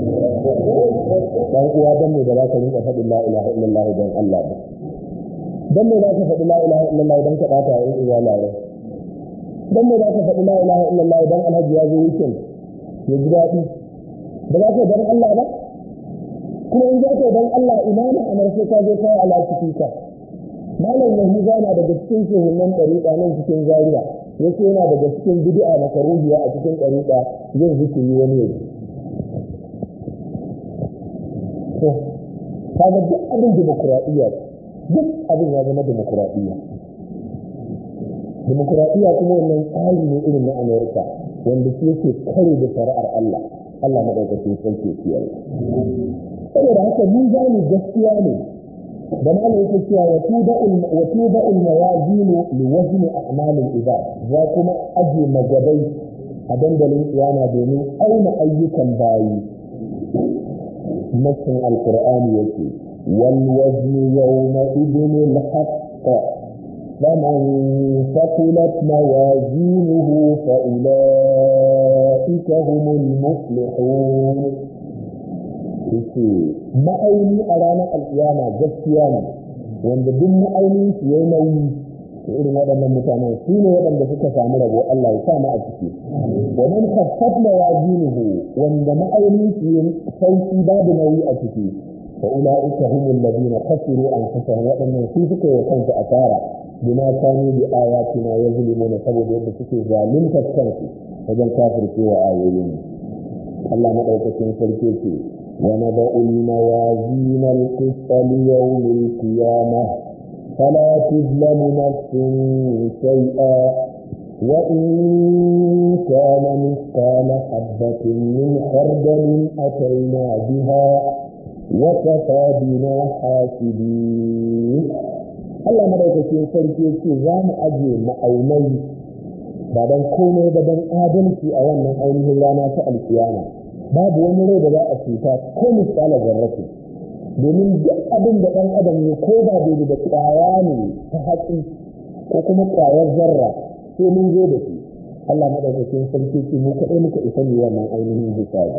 dan uwa dan ne da za ka rinka faɗin la ilaha illallah dan Allah ba dan ne za ka faɗi la ilaha illallah dan ka bata yin iyala rai dan ne za ka faɗi la ilaha illallah dan alhaji ya zo weekend ya ji daɗi da za ka dan Allah ba kuma in za ka dan Allah ina na amar sai ka je kai ala ka malam yahuza na daga cikin shehunan ɗariƙa nan cikin zaria yake yana daga cikin bid'a na karuhiya a cikin ɗariƙa yin zikiri wani yau to kaga duk abin demokuraɗiyya duk abin ya zama demokuraɗiyya demokuraɗiyya kuma wannan tsari ne irin na amerika wanda shi yake kare da shari'ar allah allah maɗaukacin sarki ya kiyaye saboda haka mun gane gaskiya ne da malam yake cewa wa tuba al mawazin li wazn a'mal al ibad za kuma aje magabai a dandalin kiyama domin auna ayyukan bayi nassin alqur'ani yake wal wazn yawma idin al haqq faman faqulat mawazinuhu fa ulaika humul muflihun yake ma'auni a ranar alƙiyama gaskiya ne wanda duk ma'aunin su yayi nauyi da irin waɗannan mutanen su ne waɗanda suka samu rabo Allah ya sa mu a ciki wa man khaffat mawazinuhu wanda ma'aunin su yayi sauki babu nauyi a ciki fa ulaika humul ladina khasiru anfusahum waɗannan su suka yi kansu asara bima kanu bi ayatina yazlimuna saboda yadda suke zalunta kansu wajen kafircewa ayoyin Allah madaukakin sarki ce ونضع الموازين القسط ليوم القيامة فلا تظلم نفس شيئا وإن كان مثقال حبة من خردل أتينا بها وكفى بنا حاسبين Allah madaukakin sarki yake za mu aje ma'aunai ba dan komai ba dan adalci a wannan ainihin rana ta alkiyama babu wani rai da za a cuta ko misala zarrafi domin duk abin da ɗan adam ne ko ba daidai da kwaya ne ta haƙi ko kuma ƙwayar zarra sai mun zo da su Allah madaukakin sarki ce mu kaɗai muka isa ne wannan ainihin hisabi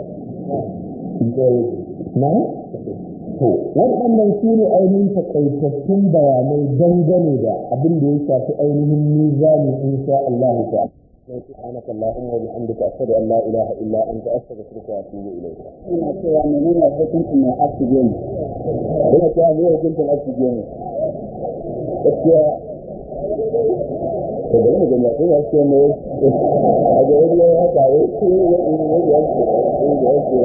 na to waɗannan su ne ainihin takaitattun bayanai dangane da abin da ya shafi ainihin mizani insha Allah ta'ala سبحانك اللهم وبحمدك أشهد أن لا إله إلا أنت أستغفرك وأتوب إليك. ina cewa menene hukuncin mai oxygen ina cewa me hukuncin oxygen gaskiya to bari mu gani akwai wasu ne a ga wani ya haka wai ko ya yi ne ya ce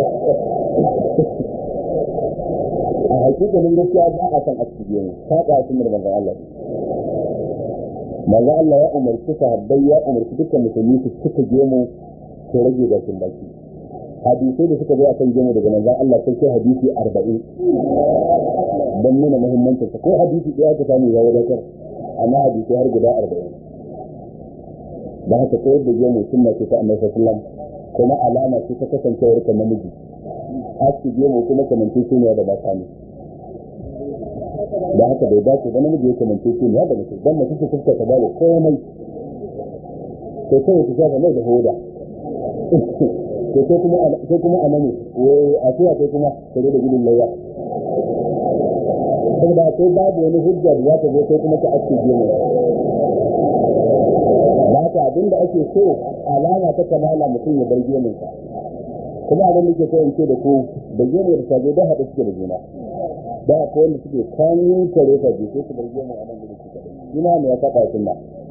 a hakikalin gaskiya ba a san oxygen ta ka sunnar manzon Allah manzo Allah ya umarci sahabbai ya umarci dukkan musulmi su cika gemu su rage gashin baki hadisai da suka zo akan gemu daga manzo Allah sai kai hadisi arba'in dan nuna muhimmancin sa ko hadisi ɗaya ka samu ya wadatar amma hadisi har guda arba'in da haka koyar da gemu sunna ce ta Annabi sallallahu alaihi wasallam kuma alama ce ta kasancewar ka namiji aski gemu kuma kamance shi ne da ba ta ne da haka bai dace ba namiji ya kamance shi ne da mutum dan mutum ce fuska ta babu komai to kai ta shafa mai da hoda to sai kuma sai kuma amane wai a sai sai kuma tare da gudun laya saboda sai babu wani hujja da za ta zo sai kuma ta aske gemu ba ta abinda ake so alama ta kamala mutum ya bar gemunsa kuma abin da ke so in ce da ku da gemu da saje da haɗa suke da juna da ko wanda suke kanin kare ka je su bar gemu a nan gurin su kadai ina ne ya faɗa sunna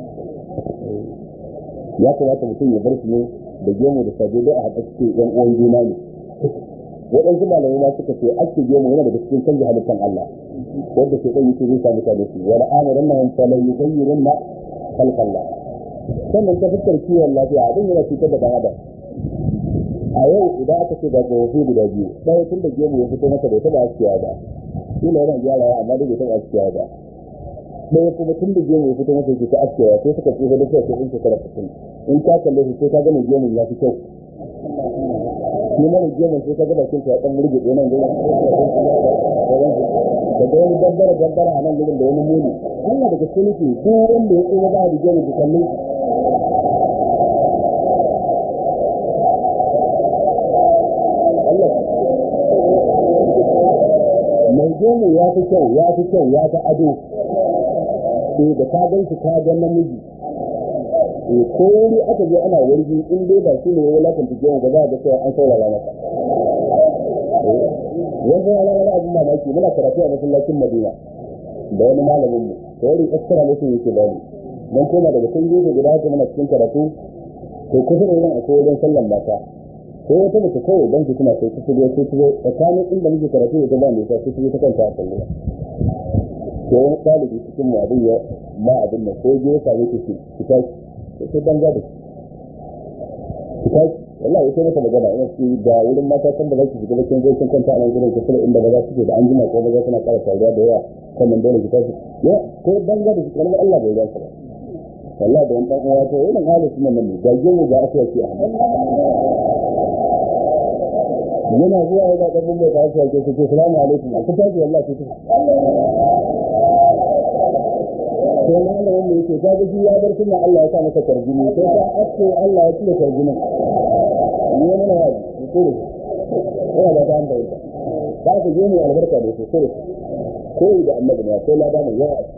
ya kamata mutum ya bar su ne da gemu da saje da a haɗa suke yan uwan juna ne waɗansu malamai ma suka ce ake gemu yana daga cikin canza halittar Allah wanda ke ɗan yake zai sa mutane su wala amiran nahum fala yughayyirunna khalqallah sannan ta fuskar kiwon lafiya abin yana cutar da ɗan adam a yau idan aka ce ga tsofi guda biyu ɗaya tun da gemu ya fito masa bai taɓa askewa ba shi ne yana gyarawa amma dai bai taɓa askewa ba ɗaya kuma tun da gemu ya fito masa yake ta askewa sai suka tsufa da kyau sai in shekara sittin in ka kalle shi sai ka gane gemun ya fi kyau shi mara gemun sai ka gaba kinta ya ɗan murge ɗaya nan gurin daga wani dabbara dabbara a nan gurin da wani muni Allah daga cikin nufi ko wanda ya tsofa ba da gemu da kallon mai gemu ya fi kyau ya fi kyau ya fi ado eh da ka gan shi ka ga namiji eh ko wuri aka je ana wargi in dai ba shi ne ya lakanta gemu ba za a ga cewa an saurara masa yanzu ya lalata abin mamaki muna karatu a masallacin Madina da wani malamin mu da wani extra mutum yake bani dan koma daga kun gefe guda haka muna cikin karatu to kusa da wurin akwai wajen sallan mata ko wata mace kawai don su suna sai su shigo su shigo tsakanin inda muke karatu da ba mai sa su shigo ta kanta a kallo ko wani ɗalibi cikin mu abin ya ma abin nan ko je ya same ki ki tashi sai banza da ki tashi wallahi sai mata magana ina ci da wurin mata kan da zaki shiga bakin zai kanta a nan gurin ki kula inda ba za su ke da an jima ko ba za suna ƙara sauriya da yawa sannan dole ki tashi ya ko banza da shi kalmar Allah bai yanka ba wallahi da wani ɗan uwa to wannan halin sunan nan ne ga gemu ga aka yake a hannu yana zuwa ya da ɗan mai tashi ake su ce salamu alaikum a kusa ji Allah ce su sai na da wanda yake ta gaji ya bar sunan Allah ya sa masa tarjumi sai ta aske Allah ya cire tarjumin ne mana waji ko ne yana da ta hanta ita ba ka je mu albarka da su ko da annabi ne sai la da mu yawa